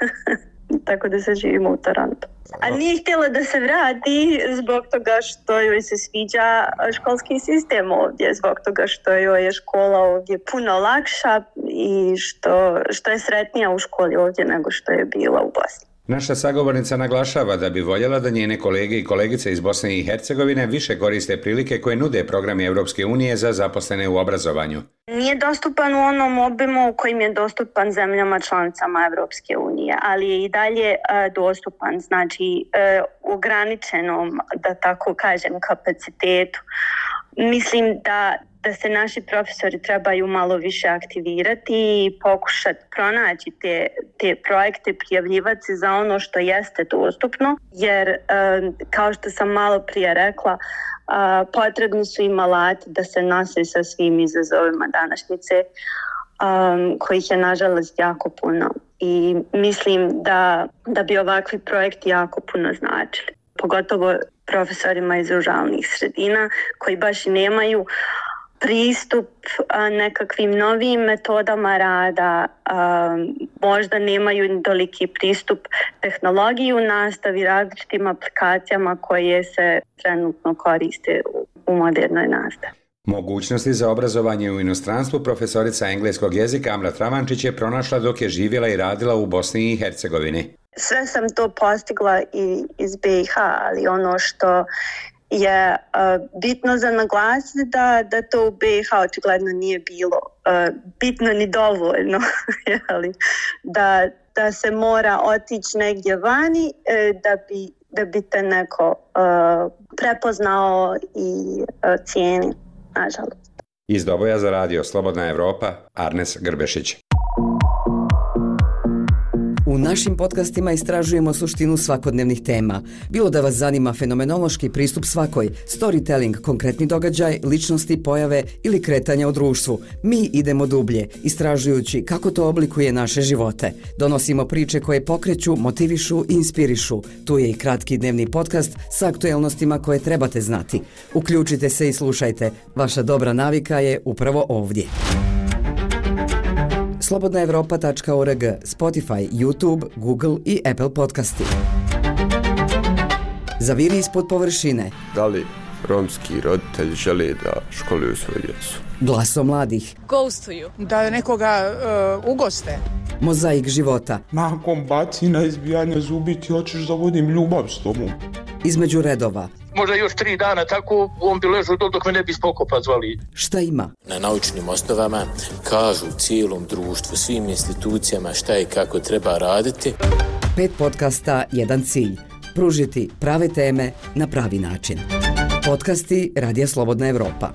tako da se živimo u Torontu. A nije htjela da se vrati zbog toga što joj se sviđa školski sistem ovdje, zbog toga što joj je škola ovdje puno lakša i što, što je sretnija u školi ovdje nego što je bila u Bosni. Naša sagovornica naglašava da bi voljela da njene kolege i kolegice iz Bosne i Hercegovine više koriste prilike koje nude programi Evropske unije za zaposlene u obrazovanju. Nije dostupan u onom obimu u kojim je dostupan zemljama članicama Evropske unije, ali je i dalje uh, dostupan, znači uh, ograničenom, da tako kažem, kapacitetu. Mislim da da se naši profesori trebaju malo više aktivirati i pokušati pronaći te, te projekte, prijavljivati se za ono što jeste dostupno, jer kao što sam malo prije rekla, potrebni su im alati da se nose sa svim izazovima današnjice, kojih je nažalost jako puno. I mislim da, da bi ovakvi projekti jako puno značili, pogotovo profesorima iz ruralnih sredina koji baš i nemaju pristup a, nekakvim novim metodama rada, a, možda nemaju toliki pristup tehnologiji u nastavi, različitim aplikacijama koje se trenutno koriste u, u modernoj nastavi. Mogućnosti za obrazovanje u inostranstvu profesorica engleskog jezika Amra Travančić je pronašla dok je živjela i radila u Bosni i Hercegovini. Sve sam to postigla i iz B i H, ali ono što je uh, bitno za naglasiti da, da to u B i H očigledno nije bilo uh, bitno ni dovoljno, jeli, da da se mora otići negdje vani da bi, da bi te neko uh, prepoznao i uh, cijeni, nažalost. Iz Doboja za radio Slobodna Evropa, Arnes Grbešić. U našim podcastima istražujemo suštinu svakodnevnih tema. Bilo da vas zanima fenomenološki pristup svakoj, storytelling, konkretni događaj, ličnosti, pojave ili kretanja u društvu, mi idemo dublje, istražujući kako to oblikuje naše živote. Donosimo priče koje pokreću, motivišu i inspirišu. Tu je i kratki dnevni podcast sa aktuelnostima koje trebate znati. Uključite se i slušajte. Vaša dobra navika je upravo ovdje. slobodna evropa tačka org, Spotify, YouTube, Google i Apple podcasti. Zaviri ispod površine. Da li romski roditelji žele da školuju svoju djecu? Glaso mladih. Ghostuju. Da nekoga uh, ugoste. Mozaik života. Nakon bacina, izbijanja zubi ti hoćeš da vodim ljubav s tobom. Između redova. Možda još tri dana tako, on bi ležao dok me ne bi spokopa zvali. Šta ima? Na naučnim osnovama kažu cijelom društvu, svim institucijama šta i kako treba raditi. Pet podcasta, jedan cilj. Pružiti prave teme na pravi način. Podcasti Radija Slobodna Evropa.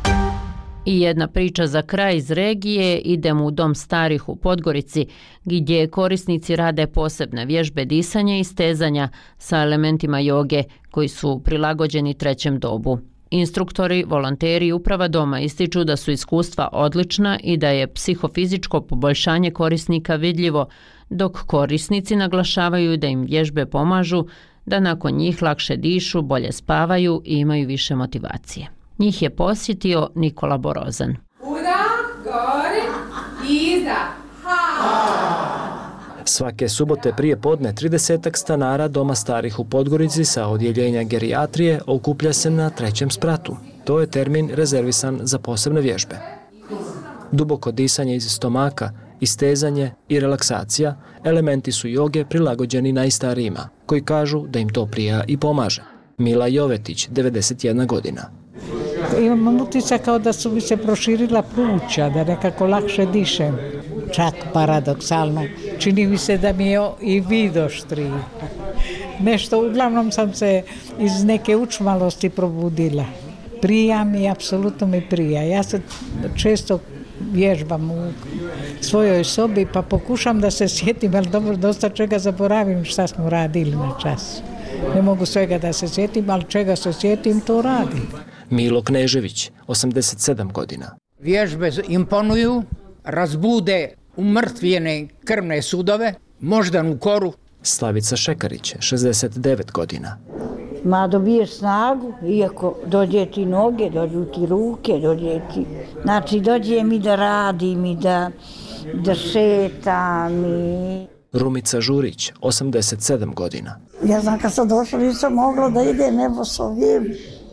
I jedna priča za kraj iz regije, idemo u Dom starih u Podgorici, gdje korisnici rade posebne vježbe disanja i stezanja sa elementima joge koji su prilagođeni trećem dobu. Instruktori, volonteri i uprava doma ističu da su iskustva odlična i da je psihofizičko poboljšanje korisnika vidljivo, dok korisnici naglašavaju da im vježbe pomažu da nakon njih lakše dišu, bolje spavaju i imaju više motivacije. Njih je posjetio Nikola Borozan. Udah, gore, izdah, ha! Svake subote prije podne tridesetak stanara Doma starih u Podgorici sa odjeljenja gerijatrije okuplja se na trećem spratu. To je termin rezervisan za posebne vježbe. Duboko disanje iz stomaka, istezanje i relaksacija elementi su joge prilagođeni najstarijima, koji kažu da im to prija i pomaže. Mila Jovetić, devedeset jedna godina. Imam utisak kao da su mi se proširila pluća, da nekako lakše dišem. Čak paradoksalno. Čini mi se da mi je i vid oštriji. Nešto, uglavnom sam se iz neke učmalosti probudila. Prija mi, apsolutno mi prija. Ja se često vježbam u svojoj sobi pa pokušam da se sjetim, ali dobro, dosta čega zaboravim šta smo radili na čas. Ne mogu svega da se sjetim, ali čega se sjetim, to radim. Milo Knežević, osamdeset sedam godina. Vježbe imponuju, razbude umrtvljene krvne sudove, moždanu koru. Slavica Šekarić, šezdeset devet godina. Ma dobiješ snagu, iako dođe ti noge, dođu ti ruke, dođe ti... Znači, dođe mi da radim i da, da šetam i... Rumica Žurić, osamdeset sedam godina. Ja znam kad sam došla nisam mogla da ide nebo s ovim,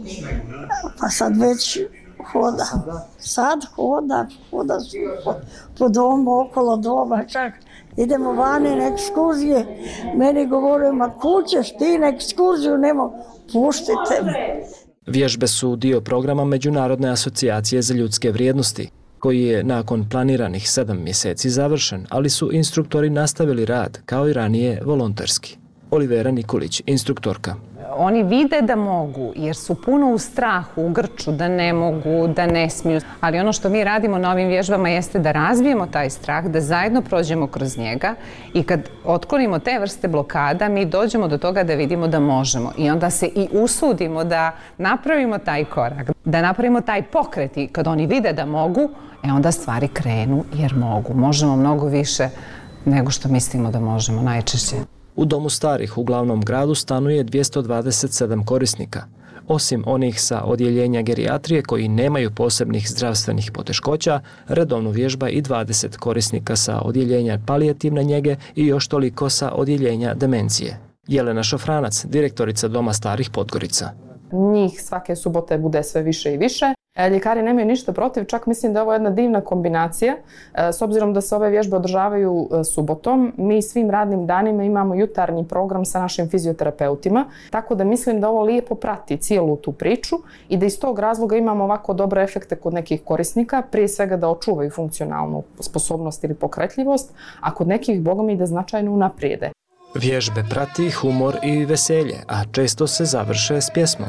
pa sad već hoda. Sad hoda, hoda po, po domu, okolo doma, čak idemo vani na ekskurzije. Meni govore, ma kućeš ti na ekskurziju, nemo, puštite me. Vježbe su dio programa Međunarodne asocijacije za ljudske vrijednosti, koji je nakon planiranih sedam mjeseci završen, ali su instruktori nastavili rad, kao i ranije, volonterski. Olivera Nikolić, instruktorka. Oni vide da mogu, jer su puno u strahu, u grču, da ne mogu, da ne smiju. Ali ono što mi radimo na ovim vježbama jeste da razvijemo taj strah, da zajedno prođemo kroz njega i kad otklonimo te vrste blokada, mi dođemo do toga da vidimo da možemo. I onda se i usudimo da napravimo taj korak, da napravimo taj pokret i kad oni vide da mogu, e onda stvari krenu jer mogu. Možemo mnogo više nego što mislimo da možemo najčešće. U Domu starih u glavnom gradu stanuje dvjesto dvadeset sedam korisnika. Osim onih sa odjeljenja gerijatrije koji nemaju posebnih zdravstvenih poteškoća, redovno vježba i dvadeset korisnika sa odjeljenja palijativne njege i još toliko sa odjeljenja demencije. Jelena Šofranac, direktorica Doma starih Podgorica. Njih svake subote bude sve više i više. Ljekari nemaju ništa protiv, čak mislim da je ovo jedna divna kombinacija. S obzirom da se ove vježbe održavaju subotom, mi svim radnim danima imamo jutarnji program sa našim fizioterapeutima, tako da mislim da ovo lijepo prati cijelu tu priču i da iz tog razloga imamo ovako dobre efekte kod nekih korisnika, prije svega da očuvaju funkcionalnu sposobnost ili pokretljivost, a kod nekih, boga mi, da značajno unaprijede. Vježbe prati humor i veselje, a često se završe s pjesmom.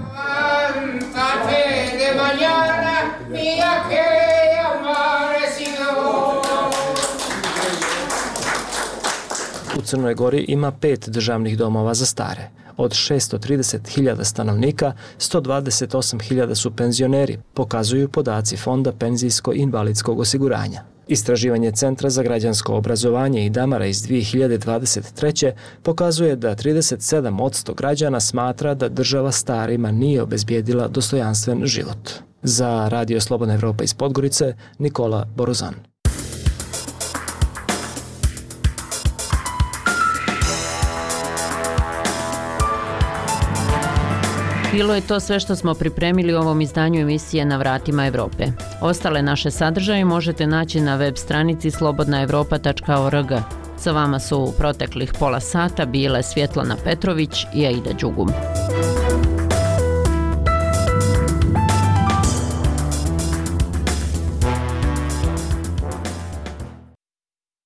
U Crnoj Gori ima pet državnih domova za stare. Od šesto trideset hiljada stanovnika, sto dvadeset osam hiljada su penzioneri, pokazuju podaci Fonda penzijsko-invalidskog osiguranja. Istraživanje Centra za građansko obrazovanje i Damara iz dvije hiljade dvadeset treće pokazuje da trideset sedam posto građana smatra da država starima nije obezbijedila dostojanstven život. Za Radio Slobodna Evropa iz Podgorice, Nikola Borozan. Bilo je to sve što smo pripremili u ovom izdanju emisije Na vratima Evrope. Ostale naše sadržaje možete naći na web stranici slobodna evropa tačka org. Sa vama su u proteklih pola sata bile Svjetlana Petrović i Aida Đugum.